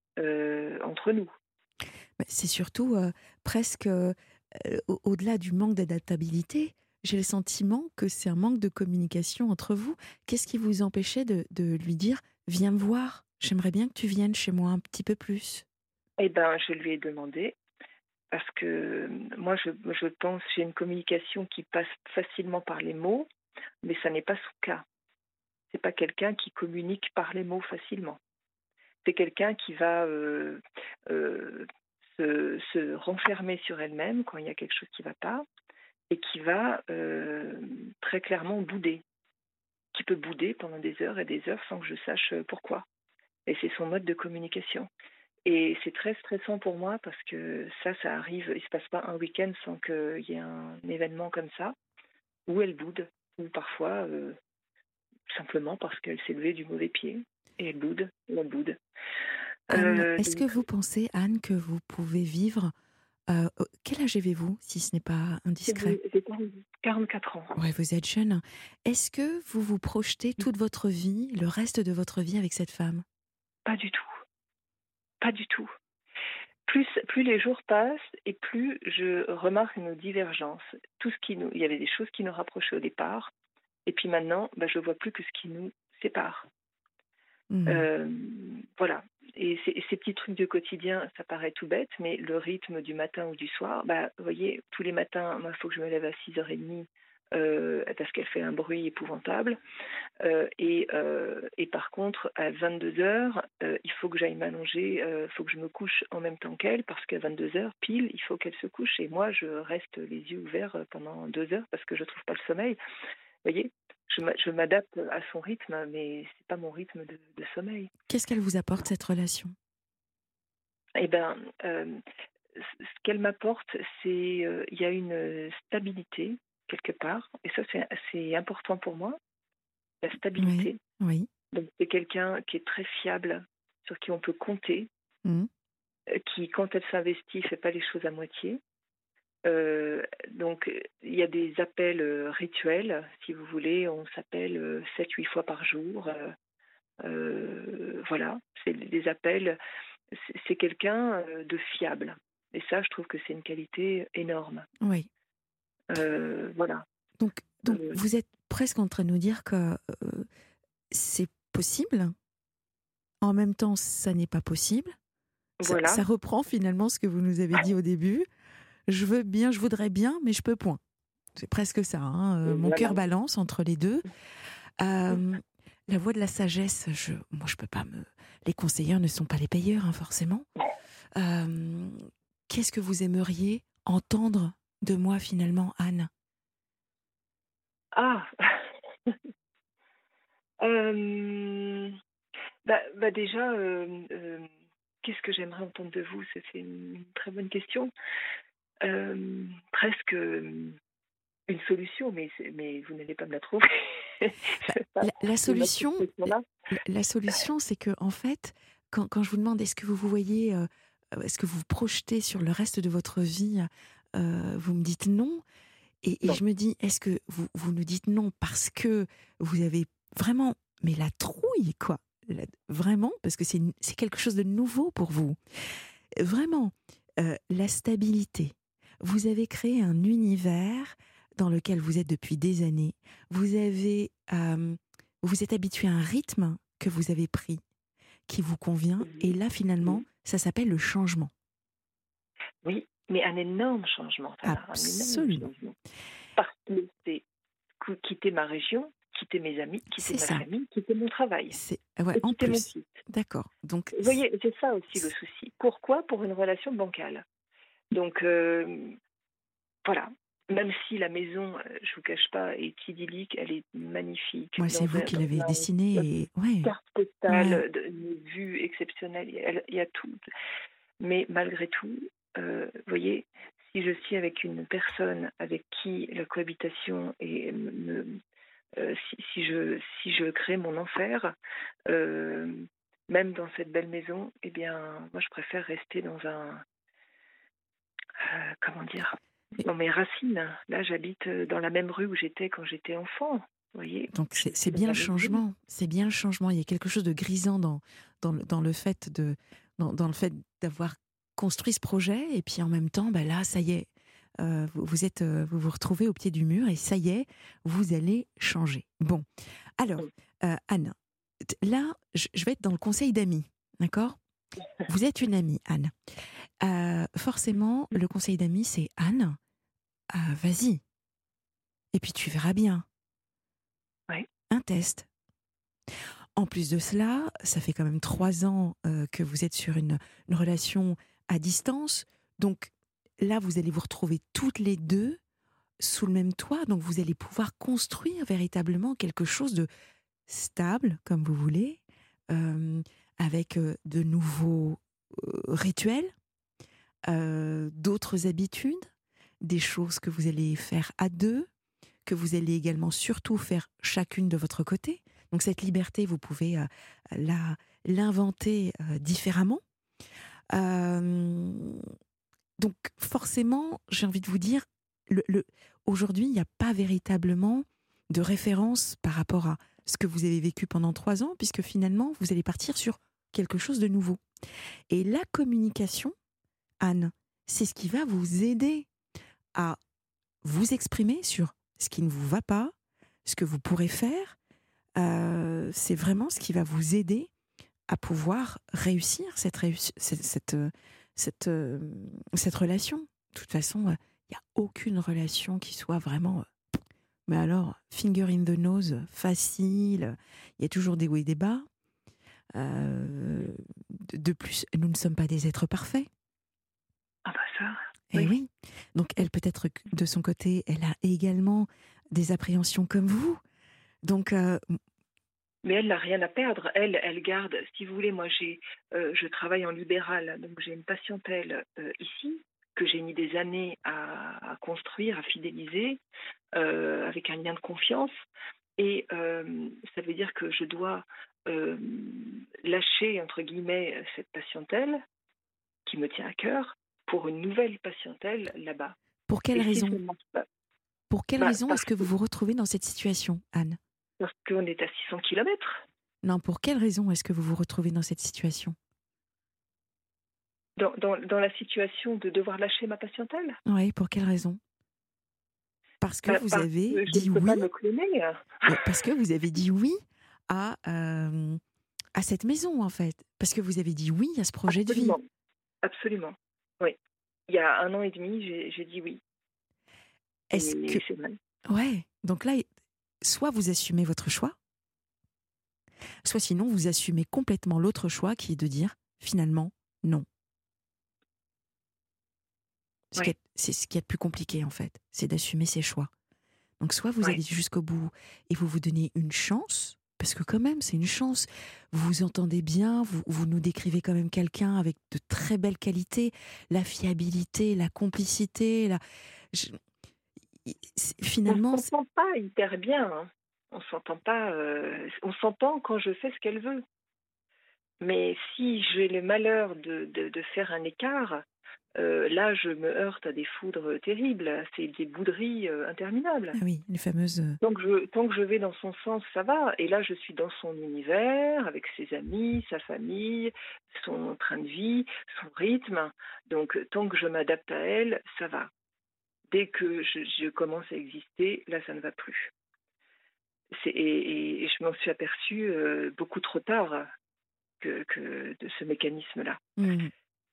euh, entre nous. C'est surtout euh, presque euh, au- au-delà du manque d'adaptabilité. J'ai le sentiment que c'est un manque de communication entre vous. Qu'est-ce qui vous empêchait de, de lui dire « Viens me voir, j'aimerais bien que tu viennes chez moi un petit peu plus ». Eh bien, je lui ai demandé. Parce que moi, je, je pense que j'ai une communication qui passe facilement par les mots, mais ça n'est pas son cas. Ce n'est pas quelqu'un qui communique par les mots facilement. C'est quelqu'un qui va euh, euh, se, se renfermer sur elle-même quand il y a quelque chose qui ne va pas et qui va euh, très clairement bouder. Qui peut bouder pendant des heures et des heures sans que je sache pourquoi. Et c'est son mode de communication. Et c'est très stressant pour moi parce que ça, ça arrive, il ne se passe pas un week-end sans qu'il y ait un événement comme ça, où elle boude, ou parfois, euh, simplement parce qu'elle s'est levée du mauvais pied, et elle boude, et elle boude. Anne, Euh, est-ce donc... que vous pensez, Anne, que vous pouvez vivre... Euh, quel âge avez-vous, si ce n'est pas indiscret ? J'ai quarante-quatre ans. Oui, vous êtes jeune. Est-ce que vous vous projetez toute votre vie, le reste de votre vie avec cette femme ? Pas du tout. Pas du tout. Plus, plus les jours passent et plus je remarque nos divergences. Tout ce qui nous, il y avait des choses qui nous rapprochaient au départ, et puis maintenant, bah, je ne vois plus que ce qui nous sépare. Mmh. Euh, voilà. Et ces, ces petits trucs du quotidien, ça paraît tout bête, mais le rythme du matin ou du soir, bah, vous voyez, tous les matins, moi, il faut que je me lève à six heures trente euh, parce qu'elle fait un bruit épouvantable. Euh, et, euh, et par contre, à vingt-deux heures, euh, il faut que j'aille m'allonger, il euh, faut que je me couche en même temps qu'elle, parce qu'à vingt-deux heures, pile, il faut qu'elle se couche. Et moi, je reste les yeux ouverts pendant deux heures parce que je ne trouve pas le sommeil. Vous voyez, je, je m'adapte à son rythme, mais ce n'est pas mon rythme de, de sommeil. Qu'est-ce qu'elle vous apporte, cette relation ? Eh bien, euh, ce qu'elle m'apporte, c'est il euh, y a une stabilité, quelque part, et ça, c'est, c'est important pour moi. La stabilité. Oui, oui. Donc, c'est quelqu'un qui est très fiable, sur qui on peut compter, mmh. qui, quand elle s'investit, ne fait pas les choses à moitié. Euh, donc, il y a des appels euh, rituels, si vous voulez. On s'appelle euh, sept huit fois par jour. Euh, euh, voilà, c'est des appels. C'est, c'est quelqu'un euh, de fiable. Et ça, je trouve que c'est une qualité énorme. Oui. Euh, voilà. Donc, donc euh, vous êtes presque en train de nous dire que euh, c'est possible, en même temps ça n'est pas possible, Ça, Voilà. ça reprend finalement ce que vous nous avez dit au début. Je veux bien, je voudrais bien, mais je peux point. C'est presque ça. Hein. Euh, Mon Voilà. cœur balance entre les deux. Euh, la voix de la sagesse, je, moi je peux pas me. Les conseillers ne sont pas les payeurs, hein, forcément. Euh, Qu'est-ce que vous aimeriez entendre de moi finalement, Anne? Ah Euh, bah, bah déjà, euh, euh, qu'est-ce que j'aimerais entendre de vous? Ça, c'est une, une très bonne question. Euh, presque euh, une solution, mais, c'est- mais vous n'allez pas me la trouver. C'est pas La, la de ma solution, situation-là. la, la solution, c'est que en fait, quand, quand je vous demande est-ce que vous vous voyez, euh, euh, est-ce que vous vous projetez sur le reste de votre vie, euh, vous me dites non. Et, et Non. je me dis, est-ce que vous, vous nous dites non parce que vous avez vraiment, mais la trouille, quoi. La- vraiment, parce que c'est une- c'est quelque chose de nouveau pour vous. Vraiment, euh, la stabilité. Vous avez créé un univers dans lequel vous êtes depuis des années. Vous avez, euh, vous êtes habitué à un rythme que vous avez pris, qui vous convient. Et là, finalement, Mhm. ça s'appelle le changement. Oui, mais un énorme changement, ça, un énorme Absolument. changement. Parce que c'est cou- quitter ma région, quitter mes amis, quitter C'est ma ça. famille, quitter mon travail, C'est ouais, et en quitter mon plus. site. D'accord. Donc, Vous voyez, c'est ça aussi le souci. Pourquoi? Pour une relation bancale. Donc, euh, voilà. Même si la maison, euh, je vous cache pas, est idyllique, elle est magnifique. moi, c'est Dans vous un- qui dans l'avez un- dessinée dans et une ouais. carte postale, Ouais. de- une vue exceptionnelle, il y a, il y a tout. Mais malgré tout, euh, vous voyez, si je suis avec une personne avec qui la cohabitation est, me, euh, si, si je, si je crée mon enfer, euh, même dans cette belle maison, eh bien, moi, je préfère rester dans un, euh, comment dire, Mais- dans mes racines. Là, j'habite dans la même rue où j'étais quand j'étais enfant. Vous voyez, Donc je c'est suis c'est dans bien la le même rue. changement, c'est bien le changement. Il y a quelque chose de grisant dans dans le, dans le fait de dans, dans le fait d'avoir construit ce projet et puis en même temps, bah là, ça y est, euh, vous, vous êtes euh, vous vous retrouvez au pied du mur et ça y est, vous allez changer. Bon, alors euh, Anne, t- là, je, je vais être dans le conseil d'amis, d'accord? Vous êtes une amie, Anne. Euh, forcément, le conseil d'amis, c'est Anne, euh, vas-y. Et puis tu verras bien. Ouais. Un test. En plus de cela, ça fait quand même trois ans euh, que vous êtes sur une, une relation à distance. Donc là, vous allez vous retrouver toutes les deux sous le même toit. Donc vous allez pouvoir construire véritablement quelque chose de stable, comme vous voulez, euh, avec euh, de nouveaux euh, rituels, euh, d'autres habitudes, des choses que vous allez faire à deux, que vous allez également surtout faire chacune de votre côté. Donc cette liberté, vous pouvez euh, la, l'inventer euh, différemment. Euh, donc forcément, j'ai envie de vous dire, le, le, aujourd'hui, il n'y a pas véritablement de référence par rapport à ce que vous avez vécu pendant trois ans, puisque finalement, vous allez partir sur quelque chose de nouveau. Et la communication, Anne, c'est ce qui va vous aider à vous exprimer sur ce qui ne vous va pas, ce que vous pourrez faire. Euh, c'est vraiment ce qui va vous aider à pouvoir réussir cette, réussi- cette, cette, euh, cette, euh, cette relation. De toute façon, il n'y a aucune relation qui soit vraiment, euh, mais alors, finger in the nose, facile. Il y a toujours des hauts et des bas. Euh, de, de plus, nous ne sommes pas des êtres parfaits. Ah bah ça. Eh oui. Oui. Donc elle, peut-être que de son côté, elle a également des appréhensions comme vous. Donc, euh, Mais elle n'a rien à perdre. Elle, elle garde, si vous voulez, moi, j'ai, euh, je travaille en libéral, donc j'ai une patientèle euh, ici que j'ai mis des années à, à construire, à fidéliser, euh, avec un lien de confiance. Et euh, ça veut dire que je dois euh, lâcher, entre guillemets, cette patientèle qui me tient à cœur pour une nouvelle patientèle là-bas. pour quelle Et si raison, ça ne marche pas, pour quelle bah, raison parce est-ce que vous vous retrouvez dans cette situation, Anne? parce qu'on est à six cents kilomètres. Non, pour quelle raison est-ce que vous vous retrouvez dans cette situation? Dans, dans, dans la situation de devoir lâcher ma patientèle. Oui, pour quelle raison? Parce que Bah, vous parce avez que je dit ne peux oui. pas me cloner. Ouais, parce que vous avez dit oui à, euh, à cette maison, en fait. Parce que vous avez dit oui à ce projet de vie. Absolument. absolument. Oui. Il y a un an et demi, j'ai, j'ai dit oui. Est-ce Et que... c'est mal. Ouais, donc là, soit vous assumez votre choix, soit sinon vous assumez complètement l'autre choix qui est de dire finalement non. Ce Ouais. qui est- C'est ce qui est le plus compliqué en fait, c'est d'assumer ses choix. Donc soit vous Ouais. allez jusqu'au bout et vous vous donnez une chance, parce que quand même c'est une chance, vous vous entendez bien, vous, vous nous décrivez quand même quelqu'un avec de très belles qualités, la fiabilité, la complicité, la... je- c'est- On finalement, ne c'est- s'entend pas hyper bien. Hein. On s'entend pas. euh, on s'entend quand je fais ce qu'elle veut. Mais si j'ai le malheur de, de, de faire un écart, euh, là, je me heurte à des foudres terribles. C'est des bouderies euh, interminables. ah oui, les fameuses... euh, Tant que, je, tant que je vais dans son sens, ça va. Et là, je suis dans son univers, avec ses amis, sa famille, son train de vie, son rythme. Donc, tant que je m'adapte à elle, ça va. Dès que je, je commence à exister, là, ça ne va plus. C'est, et, et je m'en suis aperçue euh, beaucoup trop tard que, que de ce mécanisme-là. hmm,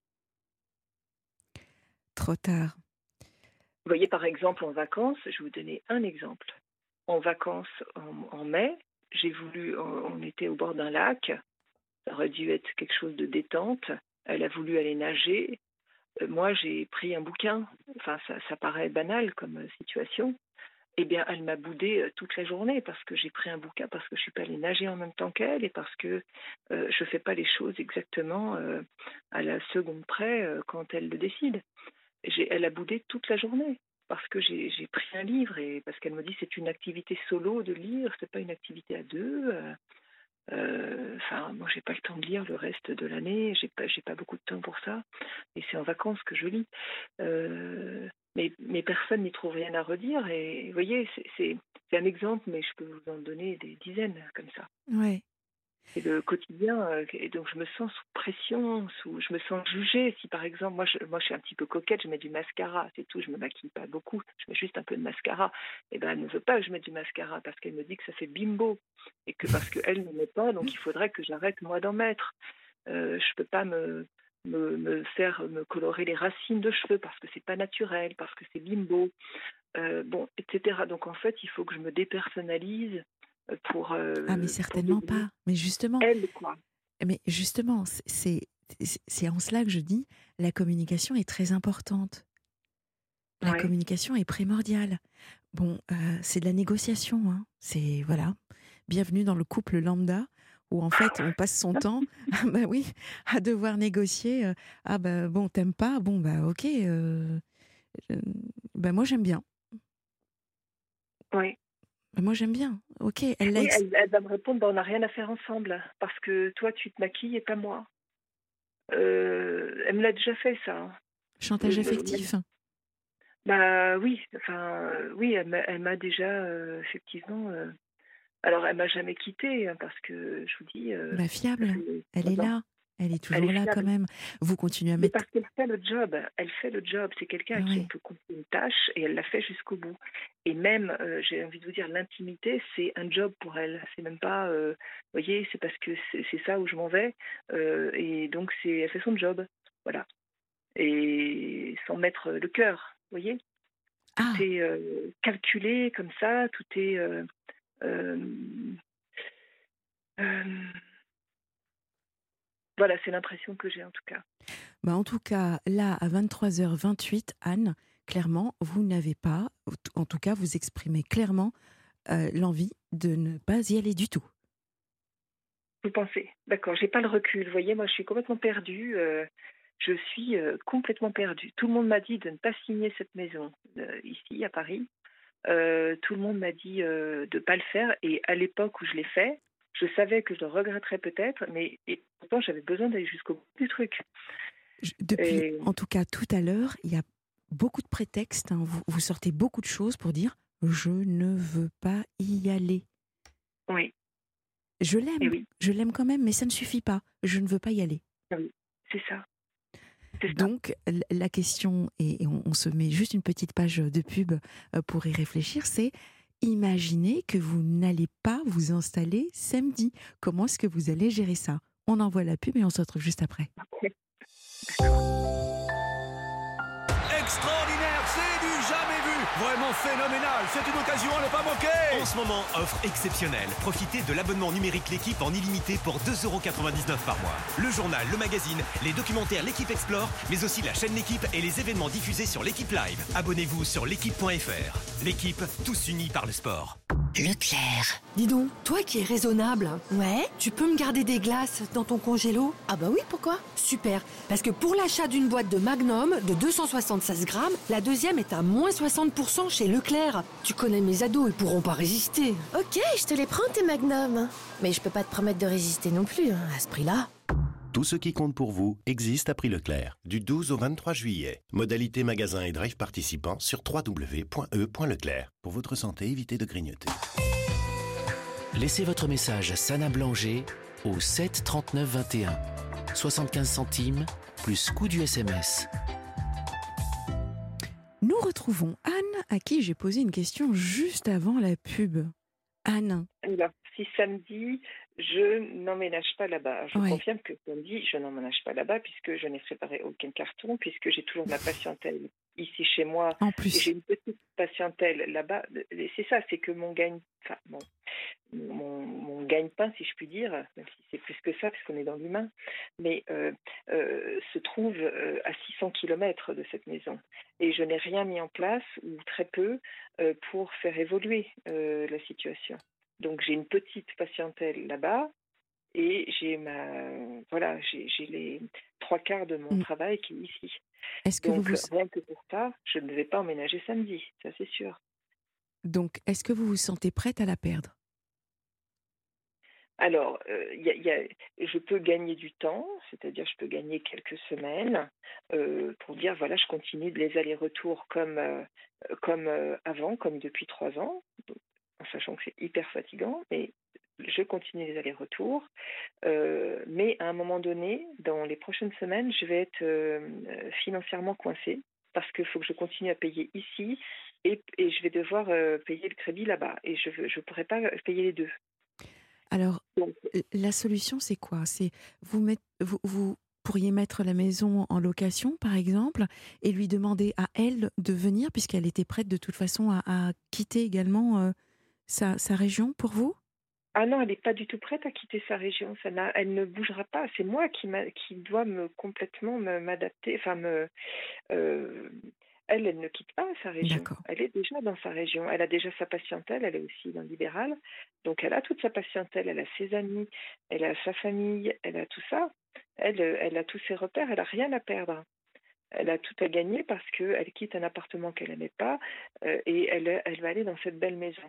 trop tard. Vous voyez, par exemple, en vacances, je vais vous donner un exemple. En vacances, en, en mai, j'ai voulu, on, on était au bord d'un lac, ça aurait dû être quelque chose de détente. Elle a voulu aller nager. Euh, moi, j'ai pris un bouquin. Enfin, ça, ça paraît banal comme euh, situation. Eh bien, elle m'a boudé euh, toute la journée parce que j'ai pris un bouquin, parce que je suis pas allée nager en même temps qu'elle et parce que euh, je fais pas les choses exactement euh, à la seconde près euh, quand elle le décide. J'ai, elle a boudé toute la journée parce que j'ai, j'ai pris un livre et parce qu'elle me dit c'est une activité solo de lire, c'est pas une activité à deux. euh, euh, Enfin, moi, j'ai pas le temps de lire le reste de l'année. J'ai pas, j'ai pas beaucoup de temps pour ça. Et c'est en vacances que je lis. Euh, mais, mais personne n'y trouve rien à redire. Et vous voyez, c'est, c'est, c'est un exemple, mais je peux vous en donner des dizaines comme ça. Ouais. C'est le quotidien. euh, Et donc, je me sens sous pression, sous, je me sens jugée. Si, par exemple, moi je, moi, je suis un petit peu coquette, je mets du mascara, c'est tout. Je me maquille pas beaucoup. Je mets juste un peu de mascara. Et ben, elle ne veut pas que je mette du mascara parce qu'elle me dit que ça fait bimbo. Et que parce qu'elle ne met pas, donc il faudrait que j'arrête, moi, d'en mettre. Euh, je peux pas me, me, me faire me colorer les racines de cheveux parce que c'est pas naturel, parce que c'est bimbo. Euh, bon, et cetera. Donc, en fait, il faut que je me dépersonnalise pour, euh, Ah mais pour certainement devenir pas. Mais justement, elle, quoi. mais justement, c'est c'est c'est en cela que je dis la communication est très importante. La Ouais. communication est primordiale. Bon, euh, c'est de la négociation, hein. C'est voilà. Bienvenue dans le couple lambda où en fait on passe son temps, ah bah oui, à devoir négocier. euh, ah bah bon, t'aimes pas, bon bah ok. Euh, euh, bah moi j'aime bien. Oui. Bah, moi j'aime bien. Ok, elle l'a Oui, ex- elle, elle va me répondre, bah, on n'a rien à faire ensemble, parce que toi, tu te maquilles et pas moi. Euh, elle me l'a déjà fait, ça. Hein. chantage Le- le- affectif. Bah oui, enfin, euh, oui, elle m'a, elle m'a déjà, euh, effectivement... euh, alors, elle m'a jamais quittée, hein, parce que, je vous dis... euh, Bah ça fiable. fait Elle est trois ans. là. Elle est Elle toujours est là quand fiable. même. Vous continuez à Mais mettre. parce qu'elle fait le job, elle fait le job. C'est quelqu'un à qui Ouais. on peut confier une tâche et elle l'a fait jusqu'au bout. Et même, euh, j'ai envie de vous dire, l'intimité, c'est un job pour elle. C'est même pas, euh, vous voyez, c'est parce que c'est, c'est ça où je m'en vais. euh, et donc, c'est, elle fait son job. Voilà. Et sans mettre le cœur, vous voyez. Tout Ah, est euh, calculé comme ça, tout est... euh, euh, euh, voilà, c'est l'impression que j'ai en tout cas. bah en tout cas, là, à vingt-trois heures vingt-huit, Anne, clairement, vous n'avez pas, en tout cas, vous exprimez clairement euh, l'envie de ne pas y aller du tout. Vous pensez? D'accord, j'ai pas le recul. Vous voyez, moi, je suis complètement perdue. euh, je suis euh, complètement perdue. Tout le monde m'a dit de ne pas signer cette maison euh, ici, à Paris. Euh, tout le monde m'a dit euh, de ne pas le faire. Et à l'époque où je l'ai fait, je savais que je le regretterais peut-être, mais et pourtant, j'avais besoin d'aller jusqu'au bout du truc. Je- depuis, Et en tout cas, tout à l'heure, il y a beaucoup de prétextes. hein. Vous, vous sortez beaucoup de choses pour dire « je ne veux pas y aller ». oui, Je et l'aime, oui, je l'aime quand même, mais ça ne suffit pas. Je ne veux pas y aller. oui, c'est ça. C'est ça. Donc, l- la question, et et on, on se met juste une petite page de pub euh, pour y réfléchir, c'est imaginez que vous n'allez pas vous installer samedi. Comment est-ce que vous allez gérer ça? On envoie la pub et on se retrouve juste après. Extraordinaire, c'est du jamais vu. Vraiment phénoménal, c'est une occasion à ne pas manquer. En ce moment, offre exceptionnelle. Profitez de l'abonnement numérique L'équipe en illimité pour deux euros quatre-vingt-dix-neuf par mois. Le journal, le magazine, les documentaires L'équipe Explore, mais aussi la chaîne L'équipe et les événements diffusés sur L'équipe Live. Abonnez-vous sur l'équipe point f r. L'équipe, tous unis par le sport. Leclerc. Dis donc, toi qui es raisonnable, Ouais. tu peux me garder des glaces dans ton congélo? Ah bah oui, pourquoi? Super, parce que pour l'achat d'une boîte de Magnum de deux cent soixante-seize grammes, la deuxième est à moins soixante pour cent chez Leclerc. Tu connais mes ados, ils pourront pas résister. Ok, je te les prends tes Magnum. Mais je peux pas te promettre de résister non plus, hein, à ce prix-là. Tout ce qui compte pour vous existe à prix Leclerc, du douze au vingt-trois juillet. Modalité magasin et drive participants sur w w w point e point leclerc. Pour votre santé, évitez de grignoter. Laissez votre message à Sana Blanger au sept trente-neuf vingt et un. soixante-quinze centimes plus coût du S M S. Nous retrouvons Anne, à qui j'ai posé une question juste avant la pub. Anne. Alors, si samedi, je n'emménage pas là-bas. Je Ouais. confirme que samedi, je n'emménage pas là-bas puisque je n'ai préparé aucun carton, puisque j'ai toujours ma patientèle ici chez moi. En Et plus. j'ai une petite patientèle là-bas. Et c'est ça, c'est que mon gagne, enfin, mon, mon, mon gagne-pain, si je puis dire, même si c'est plus que ça, puisqu'on est dans l'humain, mais euh, euh, se trouve euh, à six cents kilomètres de cette maison. Et je n'ai rien mis en place, ou très peu, euh, pour faire évoluer euh, la situation. Donc j'ai une petite patientèle là-bas et j'ai ma voilà j'ai, j'ai les trois quarts de mon Mm. travail qui est ici. Est-ce que Donc vous vous... rien que pour ça, je ne vais pas emménager samedi, ça c'est sûr. Donc, est-ce que vous vous sentez prête à la perdre? Alors, euh, y a, y a, je peux gagner du temps, c'est-à-dire je peux gagner quelques semaines euh, pour dire voilà je continue de les allers-retours comme euh, comme euh, avant, comme depuis trois ans. En sachant que c'est hyper fatigant, mais je continue les allers-retours. Euh, mais à un moment donné, dans les prochaines semaines, je vais être euh, financièrement coincée parce qu'il faut que je continue à payer ici et, et je vais devoir euh, payer le crédit là-bas. Et je ne pourrai pas payer les deux. Alors, Donc, la solution, c'est quoi? C'est vous, met- vous, vous pourriez mettre la maison en location, par exemple, et lui demander à elle de venir, puisqu'elle était prête de toute façon à, à quitter également euh, sa, sa région pour vous? ah non, elle n'est pas du tout prête à quitter sa région. Ça n'a, elle ne bougera pas. C'est moi qui, m'a, qui dois me complètement me, m'adapter. Enfin, me, euh, elle, elle ne quitte pas sa région. D'accord. Elle est déjà dans sa région. Elle a déjà sa patientèle. Elle est aussi dans le libéral. Donc, elle a toute sa patientèle. Elle a ses amis. Elle a sa famille. Elle a tout ça. Elle, elle a tous ses repères. Elle n'a rien à perdre. Elle a tout à gagner parce qu'elle quitte un appartement qu'elle n'aimait pas euh, et elle, elle va aller dans cette belle maison.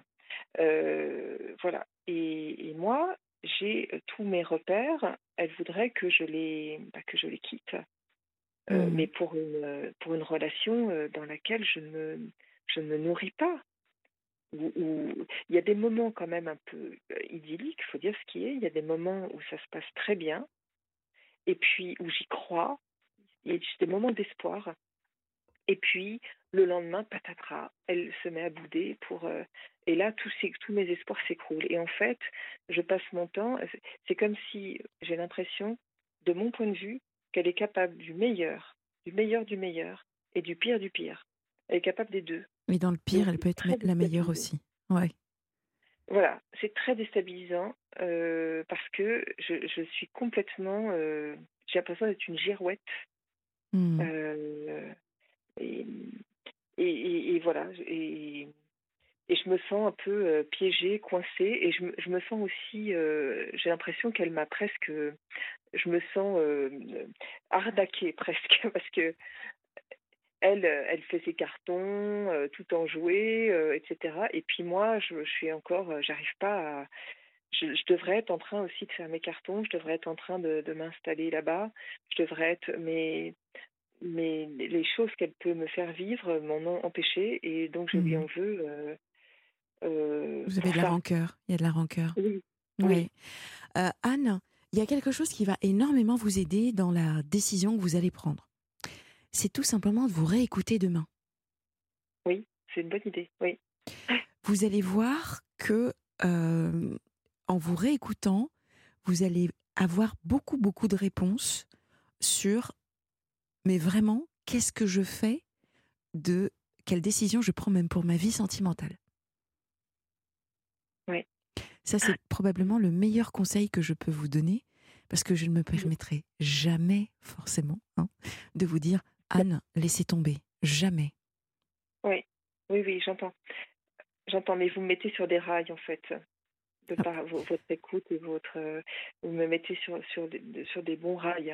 Euh, voilà. Et, et moi, j'ai tous mes repères. Elle voudrait que je les, bah, que je les quitte. Euh, Mmh. mais pour une, pour une relation euh, dans laquelle je ne me, je ne me nourris pas. Où, où il y a des moments quand même un peu idylliques, il faut dire ce qui est. Il y a des moments où ça se passe très bien. Et puis où j'y crois. Il y a des moments d'espoir. Et puis, le lendemain, patatras, elle se met à bouder. Pour, euh, et là, tous, ces, tous mes espoirs s'écroulent. Et en fait, je passe mon temps. C'est comme si j'ai l'impression, de mon point de vue, qu'elle est capable du meilleur, du meilleur du meilleur et du pire du pire. Elle est capable des deux. Mais dans le pire, Donc, elle peut être très me- la meilleure déstabilisant. aussi. Ouais. Voilà, c'est très déstabilisant euh, parce que je, je suis complètement... Euh, j'ai l'impression d'être une girouette. Mmh. Euh, et, et, et, et voilà, et, et je me sens un peu euh, piégée, coincée, et je, me- je me sens aussi, euh, j'ai l'impression qu'elle m'a presque, je me sens euh, arnaquée presque, parce que elle, elle fait ses cartons, euh, tout en jouet, euh, et cetera. Et puis moi, je, je suis encore, euh, j'arrive pas à... Je, je devrais être en train aussi de faire mes cartons, je devrais être en train de, de m'installer là-bas, je devrais être... Mais, mais les choses qu'elle peut me faire vivre m'en ont empêché, et donc je lui en Mmh. veux euh, euh, Vous avez pour de la ça. rancœur. Il y a de la rancœur. Oui, Oui. oui. Euh, Anne, il y a quelque chose qui va énormément vous aider dans la décision que vous allez prendre. C'est tout simplement de vous réécouter demain. Oui, c'est une bonne idée, oui. Vous allez voir que, euh, en vous réécoutant, vous allez avoir beaucoup, beaucoup de réponses sur mais vraiment, qu'est-ce que je fais de quelle décision je prends même pour ma vie sentimentale. Oui. Ça, c'est probablement le meilleur conseil que je peux vous donner, parce que je ne me permettrai jamais, forcément, hein, de vous dire « Anne, laissez tomber ». Jamais. Oui, oui, oui, j'entends. J'entends, mais vous me mettez sur des rails, en fait. De Ah. par votre écoute et votre... euh, vous me mettez sur, sur, des, sur des bons rails.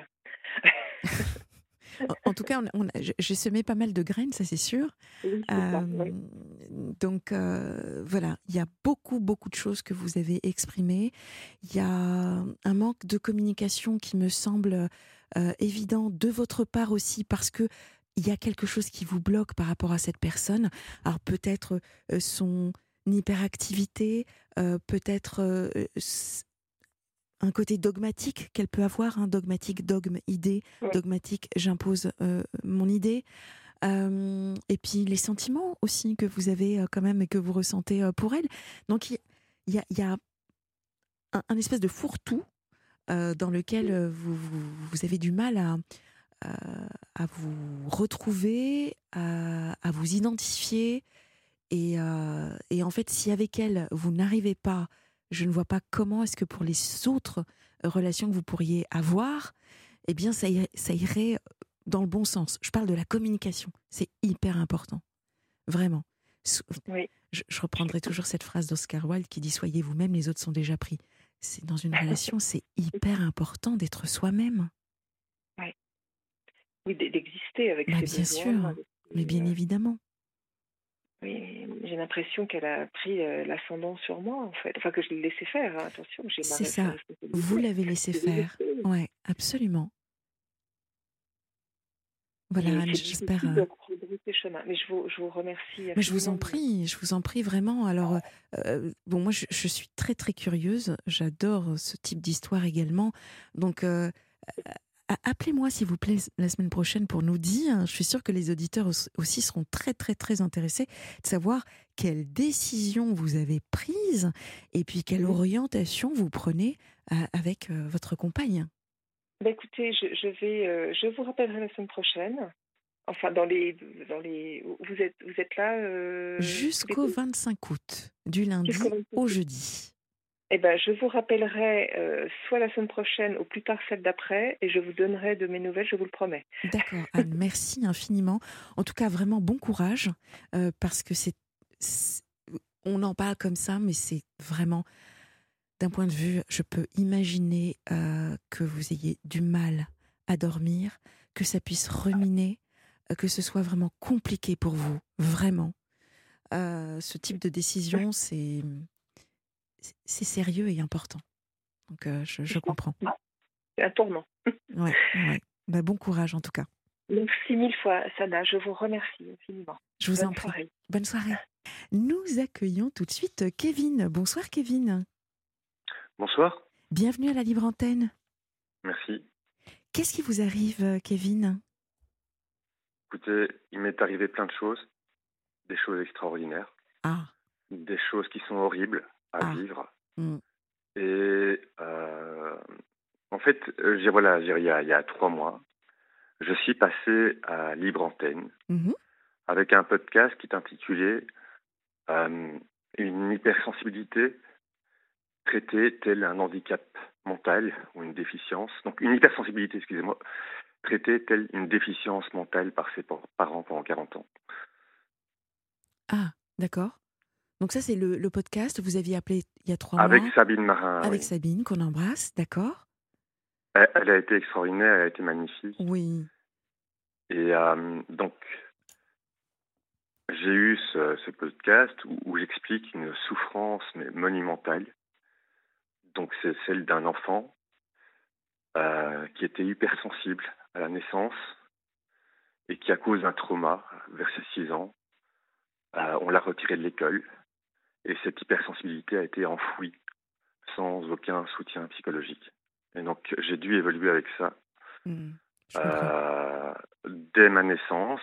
en, en tout cas, on, on a, j'ai semé pas mal de graines, ça c'est sûr. Oui, c'est Euh, ça, oui. Donc euh, voilà, il y a beaucoup, beaucoup de choses que vous avez exprimées. Il y a un manque de communication qui me semble euh, évident de votre part aussi, parce que il y a quelque chose qui vous bloque par rapport à cette personne. Alors peut-être euh, son hyperactivité, euh, peut-être euh, un côté dogmatique qu'elle peut avoir, hein, dogmatique, dogme, idée, Ouais. dogmatique, j'impose euh, mon idée. Euh, et puis les sentiments aussi que vous avez euh, quand même et que vous ressentez euh, pour elle. Donc il y, y, a, y a un, un espèce de fourre-tout euh, dans lequel euh, vous, vous, vous avez du mal à, à, à vous retrouver, à, à vous identifier. Et, euh, et en fait, si avec elle, vous n'arrivez pas, je ne vois pas comment est-ce que pour les autres relations que vous pourriez avoir, eh bien, ça irait, ça irait dans le bon sens. Je parle de la communication. C'est hyper important. Vraiment. Oui. Je, je reprendrai toujours cette phrase d'Oscar Wilde qui dit « Soyez vous-même, les autres sont déjà pris ». C'est, dans une relation, c'est hyper important d'être soi-même. Oui, oui, d'exister avec bah, ses bien besoins. sûr, avec ses, mais bien euh... évidemment. Oui, j'ai l'impression qu'elle a pris euh, l'ascendant sur moi, en fait. Enfin, que je l'ai laissé faire, hein. Attention, j'ai ma C'est ça, vous l'avez laissé faire. Oui, absolument. Voilà, Anne, j'espère. C'est difficile de rebrousser chemin, mais je vous, je vous remercie. Mais je vous en prie, je vous en prie vraiment. Alors, euh, bon, moi, je, je suis très très curieuse. J'adore ce type d'histoire également. Donc, euh, appelez-moi s'il vous plaît la semaine prochaine pour nous dire. Je suis sûre que les auditeurs aussi seront très très très intéressés de savoir quelle décision vous avez prise et puis quelle mmh. orientation vous prenez euh, avec euh, votre compagne. Bah écoutez, je, je vais, euh, je vous rappellerai la semaine prochaine. Enfin, dans les, dans les, vous êtes, vous êtes là euh, jusqu'au vingt-cinq août, du lundi au jeudi. Eh ben, je vous rappellerai euh, soit la semaine prochaine ou plus tard celle d'après, et je vous donnerai de mes nouvelles, je vous le promets. D'accord, Anne, merci infiniment. En tout cas, vraiment bon courage, euh, parce que c'est, c'est, on en parle comme ça, mais c'est vraiment, d'un point de vue, je peux imaginer euh, que vous ayez du mal à dormir, que ça puisse ruminer, euh, que ce soit vraiment compliqué pour vous, vraiment. Euh, ce type de décision, c'est, c'est sérieux et important. Donc, euh, je, je comprends. C'est un tournant. Ouais, ouais. Bah, bon courage en tout cas. Merci mille fois, Sana. Je vous remercie infiniment. Je vous Bonne en prie. Soirée. Bonne soirée. Nous accueillons tout de suite Kevin. Bonsoir Kevin. Bonsoir. Bienvenue à la Libre Antenne. Merci. Qu'est-ce qui vous arrive, Kevin ? Écoutez, il m'est arrivé plein de choses, des choses extraordinaires, ah. des choses qui sont horribles à ah. vivre. Mm. Et euh, en fait, euh, j'ai, voilà, j'ai, il, y a, il y a trois mois, je suis passé à Libre Antenne mm-hmm. avec un podcast qui est intitulé euh, « Une hypersensibilité traitée tel un handicap mental ou une déficience ». Donc une hypersensibilité, excusez-moi, traitée telle une déficience mentale par ses parents pendant quarante ans. Ah, d'accord. Donc ça, c'est le, le podcast, vous aviez appelé il y a trois avec mois. Avec Sabine Marin. Avec oui. Sabine, qu'on embrasse, d'accord. Elle, elle a été extraordinaire, elle a été magnifique. Oui. Et euh, donc, j'ai eu ce, ce podcast où, où j'explique une souffrance mais monumentale. Donc c'est celle d'un enfant euh, qui était hypersensible à la naissance et qui, à cause d'un trauma, vers ses six ans, euh, on l'a retiré de l'école. Et cette hypersensibilité a été enfouie sans aucun soutien psychologique. Et donc, j'ai dû évoluer avec ça. Mmh, euh, dès ma naissance,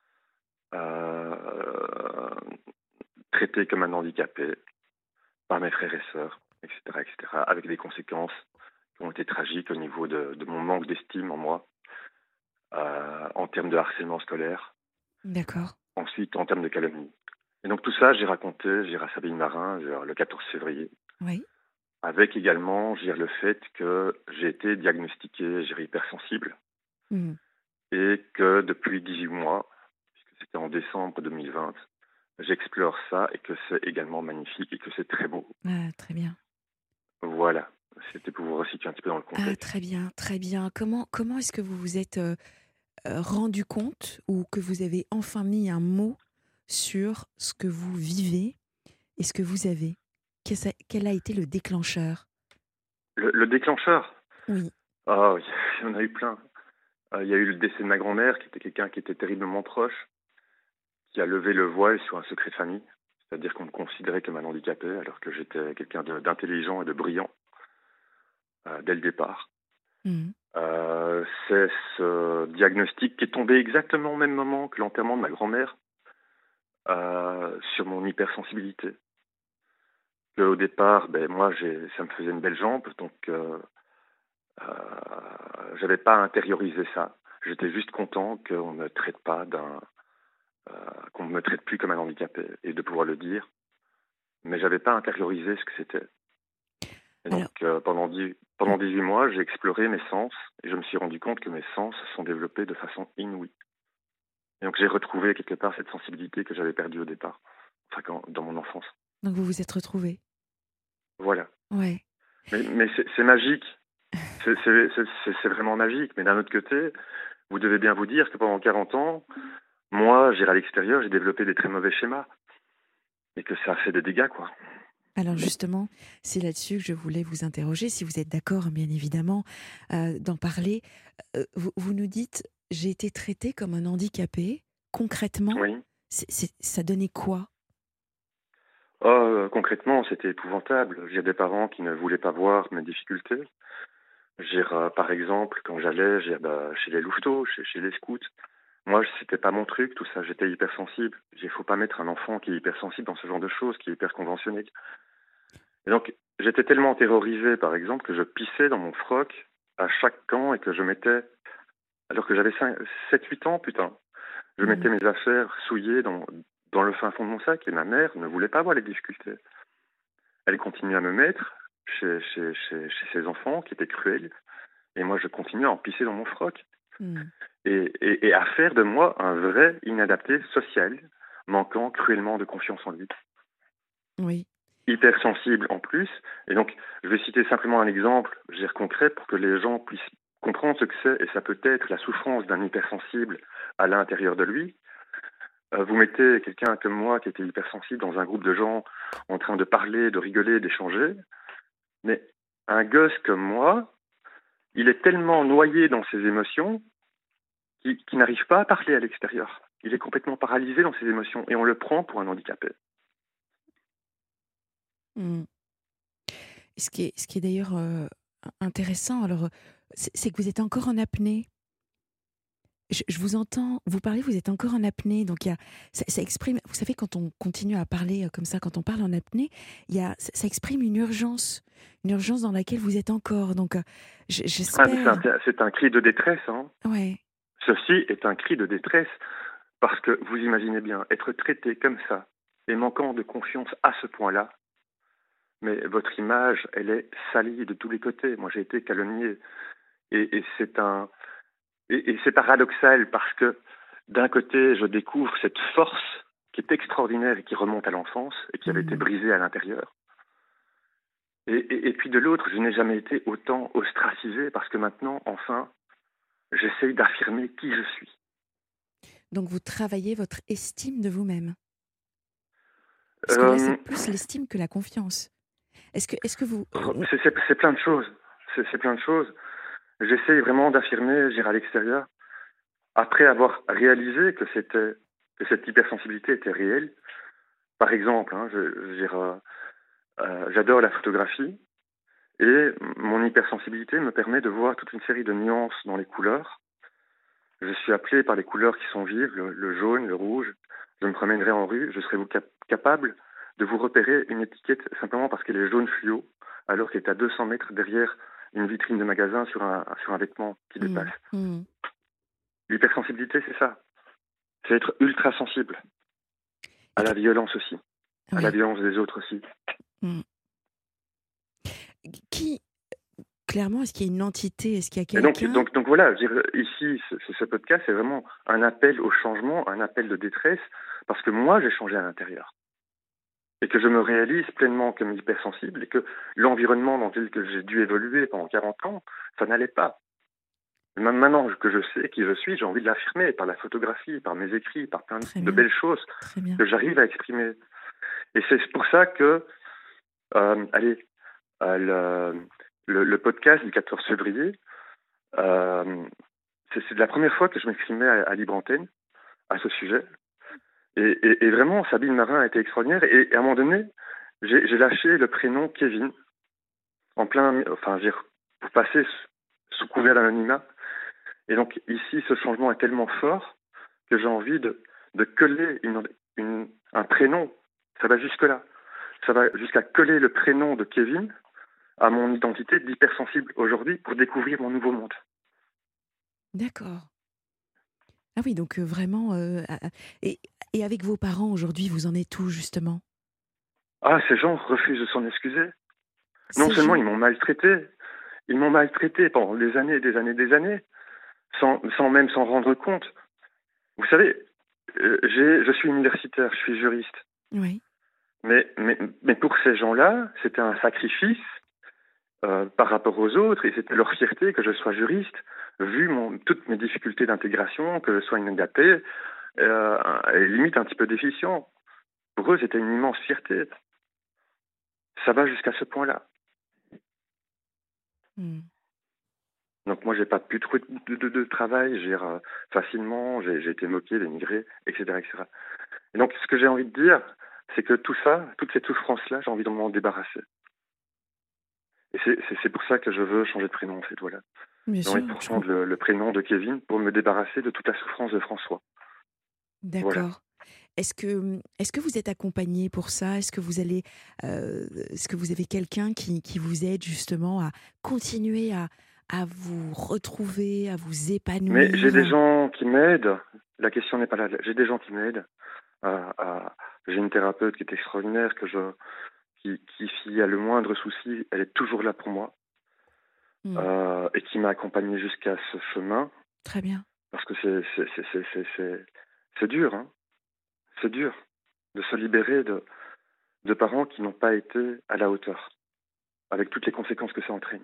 euh, traité comme un handicapé par mes frères et sœurs, et cetera, et cetera, avec des conséquences qui ont été tragiques au niveau de, de mon manque d'estime en moi. euh, en termes de harcèlement scolaire, D'accord. ensuite en termes de calomnie. Et donc tout ça, j'ai raconté, j'ai à Sabine Marin genre, le quatorze février, Oui. avec également j'ai le fait que j'ai été diagnostiqué j'ai hypersensible Mhm. et que depuis dix-huit mois, puisque c'était en décembre deux mille vingt, j'explore ça et que c'est également magnifique et que c'est très beau. Ah, très bien. Voilà, c'était pour vous resituer un petit peu dans le Ah, contexte. très bien, très bien. Comment, comment est-ce que vous vous êtes euh, euh, rendu compte ou que vous avez enfin mis un mot sur ce que vous vivez et ce que vous avez? Qu'est-ce a- Quel a été le déclencheur? Le, le déclencheur, Oui. ah, il y en a eu plein. Euh, Il y a eu le décès de ma grand-mère, qui était quelqu'un qui était terriblement proche, qui a levé le voile sur un secret de famille. C'est-à-dire qu'on me considérait comme un handicapé, alors que j'étais quelqu'un de- d'intelligent et de brillant euh, dès le départ. Mhm. Euh, c'est ce diagnostic qui est tombé exactement au même moment que l'enterrement de ma grand-mère euh, sur mon hypersensibilité. Que, au départ, ben, moi, j'ai, ça me faisait une belle jambe, donc euh, euh, j'avais pas intériorisé ça. J'étais juste content qu'on ne traite pas d'un, euh, qu'on ne me traite plus comme un handicapé et de pouvoir le dire. Mais j'avais pas intériorisé ce que c'était. Et donc, Alors, euh, pendant, dix, pendant dix-huit mois, j'ai exploré mes sens et je me suis rendu compte que mes sens se sont développés de façon inouïe. Et donc, j'ai retrouvé quelque part cette sensibilité que j'avais perdue au départ, enfin, quand, dans mon enfance. donc vous vous êtes retrouvés. Voilà. Ouais. Mais, mais c'est, c'est magique. C'est, c'est, c'est, c'est- c'est vraiment magique. Mais d'un autre côté, vous devez bien vous dire que pendant quarante ans, moi, j'irai à l'extérieur, j'ai développé des très mauvais schémas. Et que ça a fait des dégâts, quoi. Alors justement, c'est là-dessus que je voulais vous interroger, si vous êtes d'accord, bien évidemment, euh, d'en parler. Euh, vous, vous nous dites, j'ai été traitée comme un handicapé. Concrètement, Oui. c'est, c'est- ça donnait quoi? Oh, euh, concrètement, c'était épouvantable. J'ai des parents qui ne voulaient pas voir mes difficultés. J'ai, euh, par exemple, quand j'allais j'ai, bah, chez les louveteaux, chez, chez les scouts, moi, c'était pas mon truc, tout ça. J'étais hypersensible. Il faut pas mettre un enfant qui est hypersensible dans ce genre de choses, qui est hyper conventionné. Et donc, j'étais tellement terrorisé, par exemple, que je pissais dans mon froc à chaque camp et que je mettais, alors que j'avais sept huit ans, putain, je mettais Mhm. mes affaires souillées dans, dans le fin fond de mon sac et ma mère ne voulait pas voir les difficultés. Elle continuait à me mettre chez, chez, chez, chez ses enfants qui étaient cruels et moi je continuais à en pisser dans mon froc Mhm. et, et, et à faire de moi un vrai inadapté social, manquant cruellement de confiance en lui. Oui. Hypersensible en plus. Et donc, je vais citer simplement un exemple, je veux dire concret, pour que les gens puissent comprendre ce que c'est, et ça peut être la souffrance d'un hypersensible à l'intérieur de lui. Euh, vous mettez quelqu'un comme moi qui était hypersensible dans un groupe de gens en train de parler, de rigoler, d'échanger, mais un gosse comme moi, il est tellement noyé dans ses émotions qu'il, qu'il n'arrive pas à parler à l'extérieur. Il est complètement paralysé dans ses émotions, et on le prend pour un handicapé. Mhm. Ce qui est, ce qui est d'ailleurs euh, intéressant, alors, c'est, c'est que vous êtes encore en apnée. Je, je vous entends, vous parlez, vous êtes encore en apnée, donc il y a, ça, ça exprime, vous savez, quand on continue à parler euh, comme ça, quand on parle en apnée, il y a, ça, ça exprime une urgence, une urgence dans laquelle vous êtes encore, donc euh, j- Ah, mais c'est, j'espère. un, c'est un cri de détresse, hein. Ouais. Ceci est un cri de détresse parce que vous imaginez bien, être traité comme ça et manquant de confiance à ce point-là, mais votre image, elle est salie de tous les côtés. Moi, j'ai été calomnié et, et c'est un et, et c'est paradoxal parce que d'un côté, je découvre cette force qui est extraordinaire et qui remonte à l'enfance et qui avait été Mhm. brisée à l'intérieur. Et, et, et puis de l'autre, je n'ai jamais été autant ostracisé parce que maintenant, enfin, j'essaye d'affirmer qui je suis. Donc vous travaillez votre estime de vous-même, parce que là, c'est Euh, plus l'estime que la confiance. Est-ce que, est-ce que vous, euh, c'est, c'est, c'est plein de choses. C'est, c'est plein de choses. J'essaye vraiment d'affirmer, j'irai à l'extérieur, après avoir réalisé que c'était que cette hypersensibilité était réelle. Par exemple, hein, je, je dirais, euh, j'adore la photographie et mon hypersensibilité me permet de voir toute une série de nuances dans les couleurs. Je suis appelé par les couleurs qui sont vives, le, le jaune, le rouge. Je me promènerai en rue, je serai vous cap- capable de vous repérer une étiquette simplement parce qu'elle est jaune fluo, alors qu'elle est à deux cents mètres derrière une vitrine de magasin sur un, sur un vêtement qui dépasse. mhm. L'hypersensibilité, c'est ça. C'est être ultra sensible. À la violence aussi. À Oui. la violence des autres aussi. Mm. Qui, clairement, est-ce qu'il y a une entité, est-ce qu'il y a Et donc, quelqu'un donc, donc voilà, je veux dire, ici, ce, ce podcast, c'est vraiment un appel au changement, un appel de détresse, parce que moi, j'ai changé à l'intérieur. Et que je me réalise pleinement comme hypersensible, et que l'environnement dans lequel j'ai dû évoluer pendant quarante ans, ça n'allait pas. Même maintenant que je sais qui je suis, j'ai envie de l'affirmer par la photographie, par mes écrits, par plein Très de bien. belles choses Très bien. que j'arrive à exprimer. Et c'est pour ça que, euh, allez, euh, le, le, le podcast du quatorze février, euh, c'est, c'est la première fois que je m'exprimais à, à libre antenne à ce sujet. Et, et, et vraiment, Sabine Marin a été extraordinaire. Et, et à un moment donné, j'ai, j'ai lâché le prénom Kevin, en plein, enfin, je veux dire, pour passer sous couvert d'anonymat. Et donc ici, ce changement est tellement fort que j'ai envie de, de coller une, une, un prénom. Ça va jusque-là. Ça va jusqu'à coller le prénom de Kevin à mon identité d'hypersensible aujourd'hui pour découvrir mon nouveau monde. D'accord. Ah oui, donc euh, vraiment... euh, ah, ah, et, et avec vos parents aujourd'hui, vous en êtes où justement? Ah, ces gens refusent de s'en excuser. Non Ces seulement gens... ils m'ont maltraité, ils m'ont maltraité pendant des années, des années, des années, sans, sans même s'en rendre compte. Vous savez, euh, j'ai, je suis universitaire, je suis juriste. Oui. Mais, mais, mais pour ces gens-là, c'était un sacrifice euh, par rapport aux autres, et c'était leur fierté que je sois juriste, vu mon, toutes mes difficultés d'intégration, que je sois inadapté, euh, et limite un petit peu déficient. Pour eux, c'était une immense fierté. Ça va jusqu'à ce point-là. Mm. Donc moi, j'ai pas pu trouver de, de, de travail, j'ai euh, facilement, j'ai, j'ai été moqué, dénigré, et cetera, et cetera. Et donc, ce que j'ai envie de dire, c'est que tout ça, toute cette souffrance-là, j'ai envie de m'en débarrasser. Et c'est, c'est, c'est pour ça que je veux changer de prénom, en fait, voilà. Bien J'ai envie sûr. de je prendre le, le prénom de Kevin pour me débarrasser de toute la souffrance de François. D'accord. Voilà. Est-ce que, est-ce que vous êtes accompagné pour ça? Est-ce que vous allez, euh, est-ce que vous avez quelqu'un qui, qui vous aide justement à continuer à, à vous retrouver, à vous épanouir? Mais j'ai des gens qui m'aident. La question n'est pas là. J'ai des gens qui m'aident. À, à... J'ai une thérapeute qui est extraordinaire, que je, qui, qui s'il y a le moindre souci, elle est toujours là pour moi. Mm. Euh, et qui m'a accompagné jusqu'à ce chemin. Très bien. Parce que c'est, c'est, c'est, c'est, c'est, c'est, c'est dur, hein. C'est dur de se libérer de, de parents qui n'ont pas été à la hauteur, avec toutes les conséquences que ça entraîne.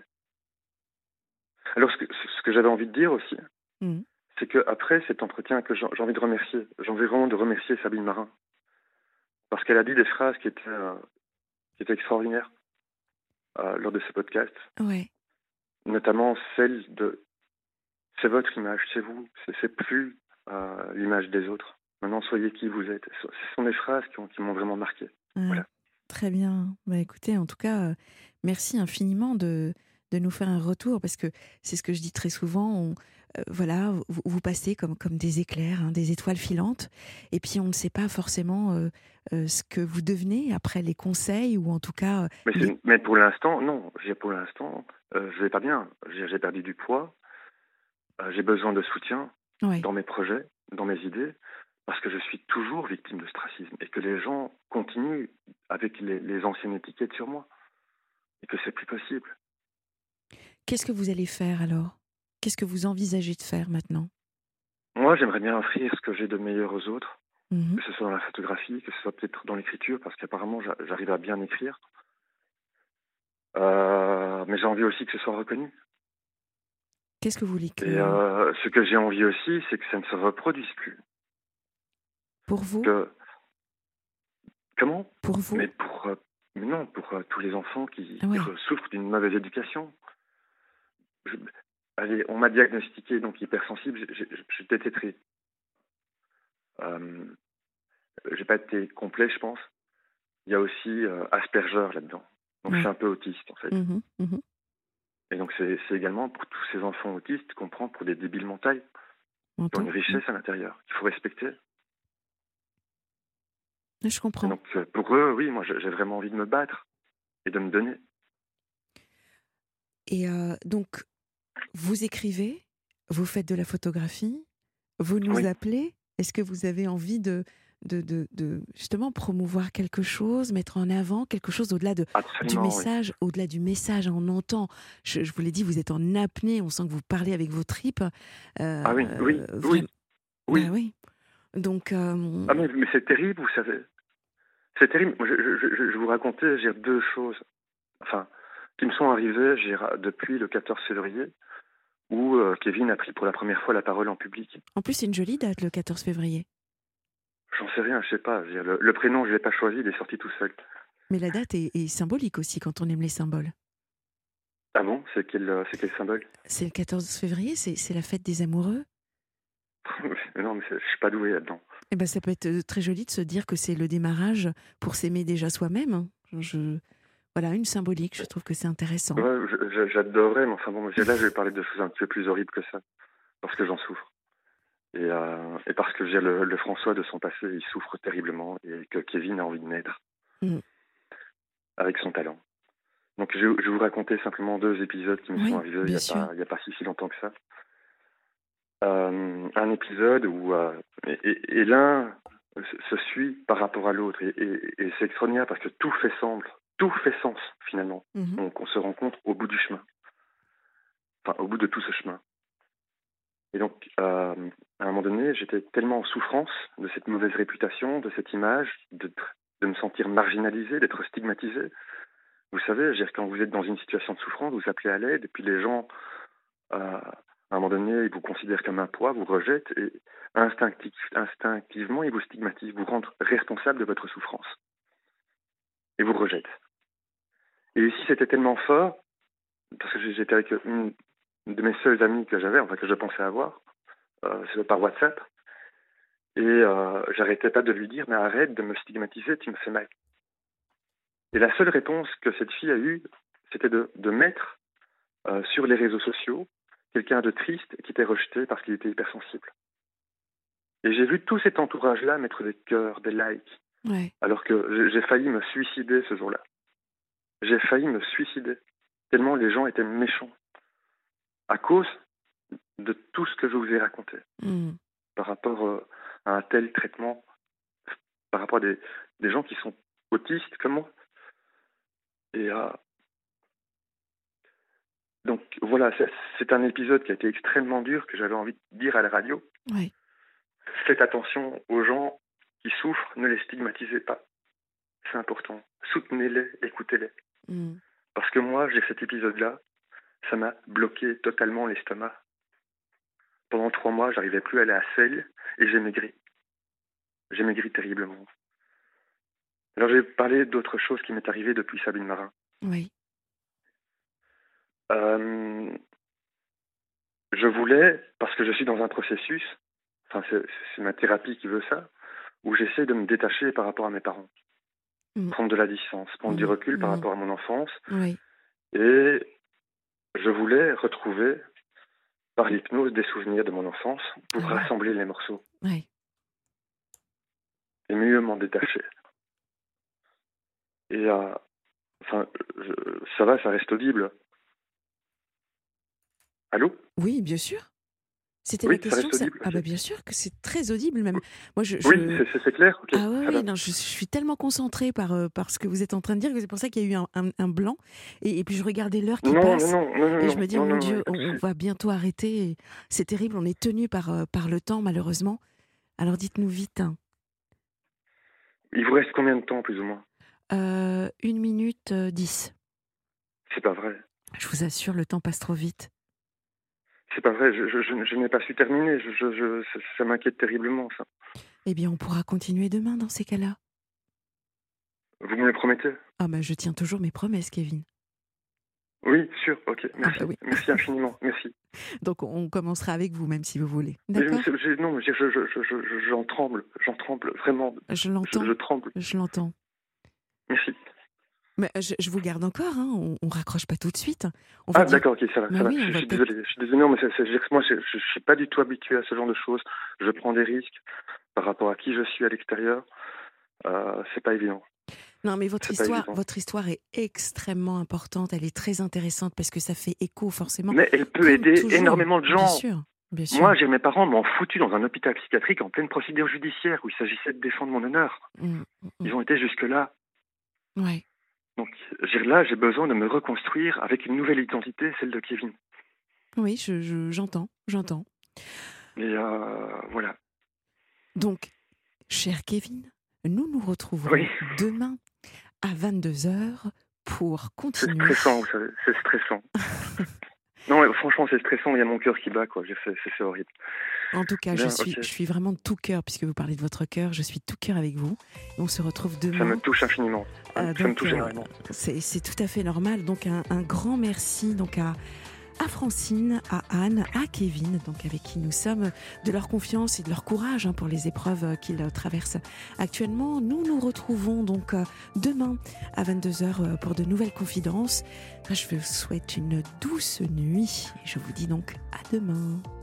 Alors, ce que, ce que j'avais envie de dire aussi, mm. c'est qu'après cet entretien, que j'ai, j'ai envie de remercier, j'ai envie vraiment de remercier Sabine Marin, parce qu'elle a dit des phrases qui étaient, euh, qui étaient extraordinaires euh, lors de ce podcast, Ouais. notamment celle de « c'est votre image, c'est vous, c'est, c'est plus euh, l'image des autres. Maintenant, soyez qui vous êtes ». Ce sont des phrases qui, ont, qui m'ont vraiment marqué. Ouais. Voilà. Très bien. Bah, écoutez, en tout cas, euh, merci infiniment de, de nous faire un retour, parce que c'est ce que je dis très souvent. On, euh, voilà, vous, vous passez comme, comme des éclairs, hein, des étoiles filantes, et puis on ne sait pas forcément euh, euh, ce que vous devenez après les conseils, ou en tout cas... euh, Mais, les... mais pour l'instant, non. J'ai, pour l'instant, euh, je vais pas bien. J'ai, j'ai perdu du poids. Euh, j'ai besoin de soutien Ouais. dans mes projets, dans mes idées, parce que je suis toujours victime de ostracisme et que les gens continuent avec les, les anciennes étiquettes sur moi et que c'est plus possible. Qu'est-ce que vous allez faire alors? Qu'est-ce que vous envisagez de faire maintenant? Moi, j'aimerais bien offrir ce que j'ai de meilleur aux autres, mmh. que ce soit dans la photographie, que ce soit peut-être dans l'écriture, parce qu'apparemment, j'arrive à bien écrire. Euh, mais j'ai envie aussi que ce soit reconnu. Qu'est-ce que vous voulez que... Et euh, ce que j'ai envie aussi, c'est que ça ne se reproduise plus. Pour vous? Que... Comment? Pour vous? Mais pour, euh, mais non, pour euh, tous les enfants qui, ouais. qui souffrent d'une mauvaise éducation. Je, allez, on m'a diagnostiqué donc hypersensible, j'étais tétré. Euh, j'ai pas été complet, je pense. Il y a aussi euh, Asperger là-dedans. Donc ouais. je suis un peu autiste en fait. Mmh, mmh. Et donc c'est, c'est également pour tous ces enfants autistes qu'on prend pour des débiles mentaux. Qui ont une richesse à l'intérieur qu'il faut respecter. Je comprends. Et donc pour eux, oui, moi j'ai vraiment envie de me battre et de me donner. Et euh, donc, vous écrivez, vous faites de la photographie, Vous nous Oui. appelez. Est-ce que vous avez envie de, de, de, de justement promouvoir quelque chose, mettre en avant quelque chose au-delà de, du Absolument, oui. message, au-delà du message, on entend. Je, je vous l'ai dit, vous êtes en apnée, on sent que vous parlez avec vos tripes. Euh, Ah oui, oui, vraiment- oui, oui. Bah oui. Donc, euh, Ah mais, mais c'est terrible, vous savez. C'est terrible. Moi, Je, je, je, je vous racontais, j'ai deux choses, enfin, qui me sont arrivées j'ai, depuis le quatorze février, où euh, Kevin a pris pour la première fois la parole en public. en plus, c'est une jolie date, le quatorze février. J'en sais rien, je sais pas. Je veux dire, Le, le prénom, je l'ai pas choisi, il est sorti tout seul. Mais la date est, est symbolique aussi quand on aime les symboles. Ah bon? C'est quel, euh, c'est quel symbole? C'est le quatorze février, c'est, c'est la fête des amoureux. Mais non, mais c'est- je suis pas doué là-dedans. Eh ben, ça peut être euh, très joli de se dire que c'est le démarrage pour s'aimer déjà soi-même. hein. Je, voilà, une symbolique, je trouve que c'est intéressant. Ouais, je- je- j'adorerais, mais enfin bon, j'ai- là, je vais parler de choses un petit peu plus horribles que ça, parce que j'en souffre. Et, euh, et parce que j'ai le, le François de son passé, il souffre terriblement, et que Kevin a envie de m'aider Mm. avec son talent. Donc je, je vais vous raconter simplement deux épisodes qui me Oui, sont arrivés il bien n'y a, sûr. pas- il y a pas si, si longtemps que ça. Euh, un épisode où... euh, et et- et l'un se se suit par rapport à l'autre, et, et- et c'est extraordinaire parce que tout fait semble, tout fait sens finalement. Mhm. Donc on se rencontre au bout du chemin, enfin au bout de tout ce chemin. Et donc, euh, à un moment donné, j'étais tellement en souffrance de cette mauvaise réputation, de cette image, de, de me sentir marginalisé, d'être stigmatisé. Vous savez, je veux dire, quand vous êtes dans une situation de souffrance, vous appelez à l'aide, et puis les gens, euh, à un moment donné, ils vous considèrent comme un poids, vous rejettent, et instinctif, instinctivement, ils vous stigmatisent, vous rendent responsable de votre souffrance. Et vous rejettent. Et ici, c'était tellement fort, parce que j'étais avec une de mes seules amies que j'avais, enfin que je pensais avoir, euh, c'est par WhatsApp, et euh, j'arrêtais pas de lui dire, mais arrête de me stigmatiser, tu me fais mal. Et la seule réponse que cette fille a eue, c'était de, de mettre euh, sur les réseaux sociaux quelqu'un de triste qui était rejeté parce qu'il était hypersensible. Et j'ai vu tout cet entourage-là mettre des cœurs, des likes, Ouais. alors que j'ai- j'ai failli me suicider ce jour-là. J'ai failli me suicider, tellement les gens étaient méchants, à cause de tout ce que je vous ai raconté, Mm. par rapport euh, à un tel traitement, par rapport à des, des gens qui sont autistes comme moi. Et euh, donc voilà, c'est, c'est un épisode qui a été extrêmement dur, que j'avais envie de dire à la radio. Ouais. Faites attention aux gens qui souffrent, ne les stigmatisez pas. C'est important. Soutenez-les, écoutez-les. Mm. Parce que moi, j'ai cet épisode-là, ça m'a bloqué totalement l'estomac. Pendant trois mois, j'arrivais plus à aller à selle et j'ai maigri. J'ai maigri terriblement. Alors, j'ai parlé d'autre chose qui m'est arrivée depuis Sabine Marin. Oui. Euh, je voulais, parce que je suis dans un processus, enfin, c'est, c'est ma thérapie qui veut ça, où j'essaie de me détacher par rapport à mes parents. Mm. Prendre de la distance, prendre Mm. du recul par Mm. rapport à mon enfance. Oui. Et je voulais retrouver, par l'hypnose, des souvenirs de mon enfance pour Ah ouais. rassembler les morceaux Oui. et mieux m'en détacher. Et euh, enfin, je- ça va, ça reste audible. Allô? Oui, bien sûr. C'était Oui, la ça question. reste ça- audible, Ah bah ok. bien sûr que c'est très audible même. Moi je. Oui, je- c'est, c'est- c'est clair. Ok, Ah ouais, très oui, bien. non, je, je suis tellement concentrée par, euh, par ce que vous êtes en train de dire que c'est pour ça qu'il y a eu un, un- un blanc. Et, et puis je regardais l'heure qui Non, passe. non, non, non, Et non, je me dis, non, oh mon non, Dieu, non, on, on c'est- va bientôt arrêter. Et c'est terrible, on est tenu par, euh, par le temps malheureusement. Alors dites-nous vite. hein. Il vous reste combien de temps, plus ou moins? Euh, une minute euh, dix. C'est pas vrai. Je vous assure, le temps passe trop vite. C'est pas vrai. Je, je, je, je n'ai pas su terminer. Je, je, je, ça, ça m'inquiète terriblement, ça. Eh bien, on pourra continuer demain dans ces cas-là. Vous me le promettez? Ah bah je tiens toujours mes promesses, Kevin. Oui, sûr. Ok, merci. bah oui. Merci infiniment. Merci. Donc on commencera avec vous, même si vous voulez. Mais D'accord? je- je- non, mais je, je, je, je, je- j'en tremble. J'en tremble vraiment. Je l'entends. Je, je tremble. Je l'entends. Merci. Mais je, je vous garde encore, hein. on, on raccroche pas tout de suite. On Ah, va dire- d'accord, ok, ça va. Bah ça va. oui, on Je, je va suis peut-être- désolé. Je suis désolé, non, mais c'est, c'est, je veux dire que moi, je ne suis pas du tout habitué à ce genre de choses. Je prends des risques par rapport à qui je suis à l'extérieur. Euh, c'est pas évident. Non, mais votre C'est pas histoire, évident. votre histoire est extrêmement importante. Elle est très intéressante parce que ça fait écho forcément. Mais elle peut Comme aider toujours, énormément de Bien gens. sûr. Bien sûr. Moi, j'ai mes parents m'ont foutu dans un hôpital psychiatrique en pleine procédure judiciaire où il s'agissait de défendre mon honneur. Mmh, mmh. Ils ont été jusque-là. Ouais. Donc j'ai- là, j'ai besoin de me reconstruire avec une nouvelle identité, celle de Kevin. Oui, je, je- j'entends, j'entends. Et euh, voilà. Donc, cher Kevin, nous nous retrouverons Oui. demain à vingt-deux heures pour C'est continuer. stressant, vous savez, c'est stressant. Non, mais franchement, c'est stressant, il y a mon cœur qui bat, quoi. J'ai fait, c'est, c'est horrible. En tout cas, je Bien, suis, ok. je suis vraiment de tout cœur, puisque vous parlez de votre cœur, je suis de tout cœur avec vous. Et on se retrouve demain. Ça me touche infiniment. Euh, ça me donc, touche euh, énormément. c'est, c'est tout à fait normal. Donc, un, un grand merci donc à, à Francine, à Anne, à Kevin, donc avec qui nous sommes, de leur confiance et de leur courage hein, pour les épreuves euh, qu'ils euh, traversent actuellement. Nous nous retrouvons donc euh, demain à vingt-deux heures euh, pour de nouvelles confidences. Je vous souhaite une douce nuit et je vous dis donc à demain.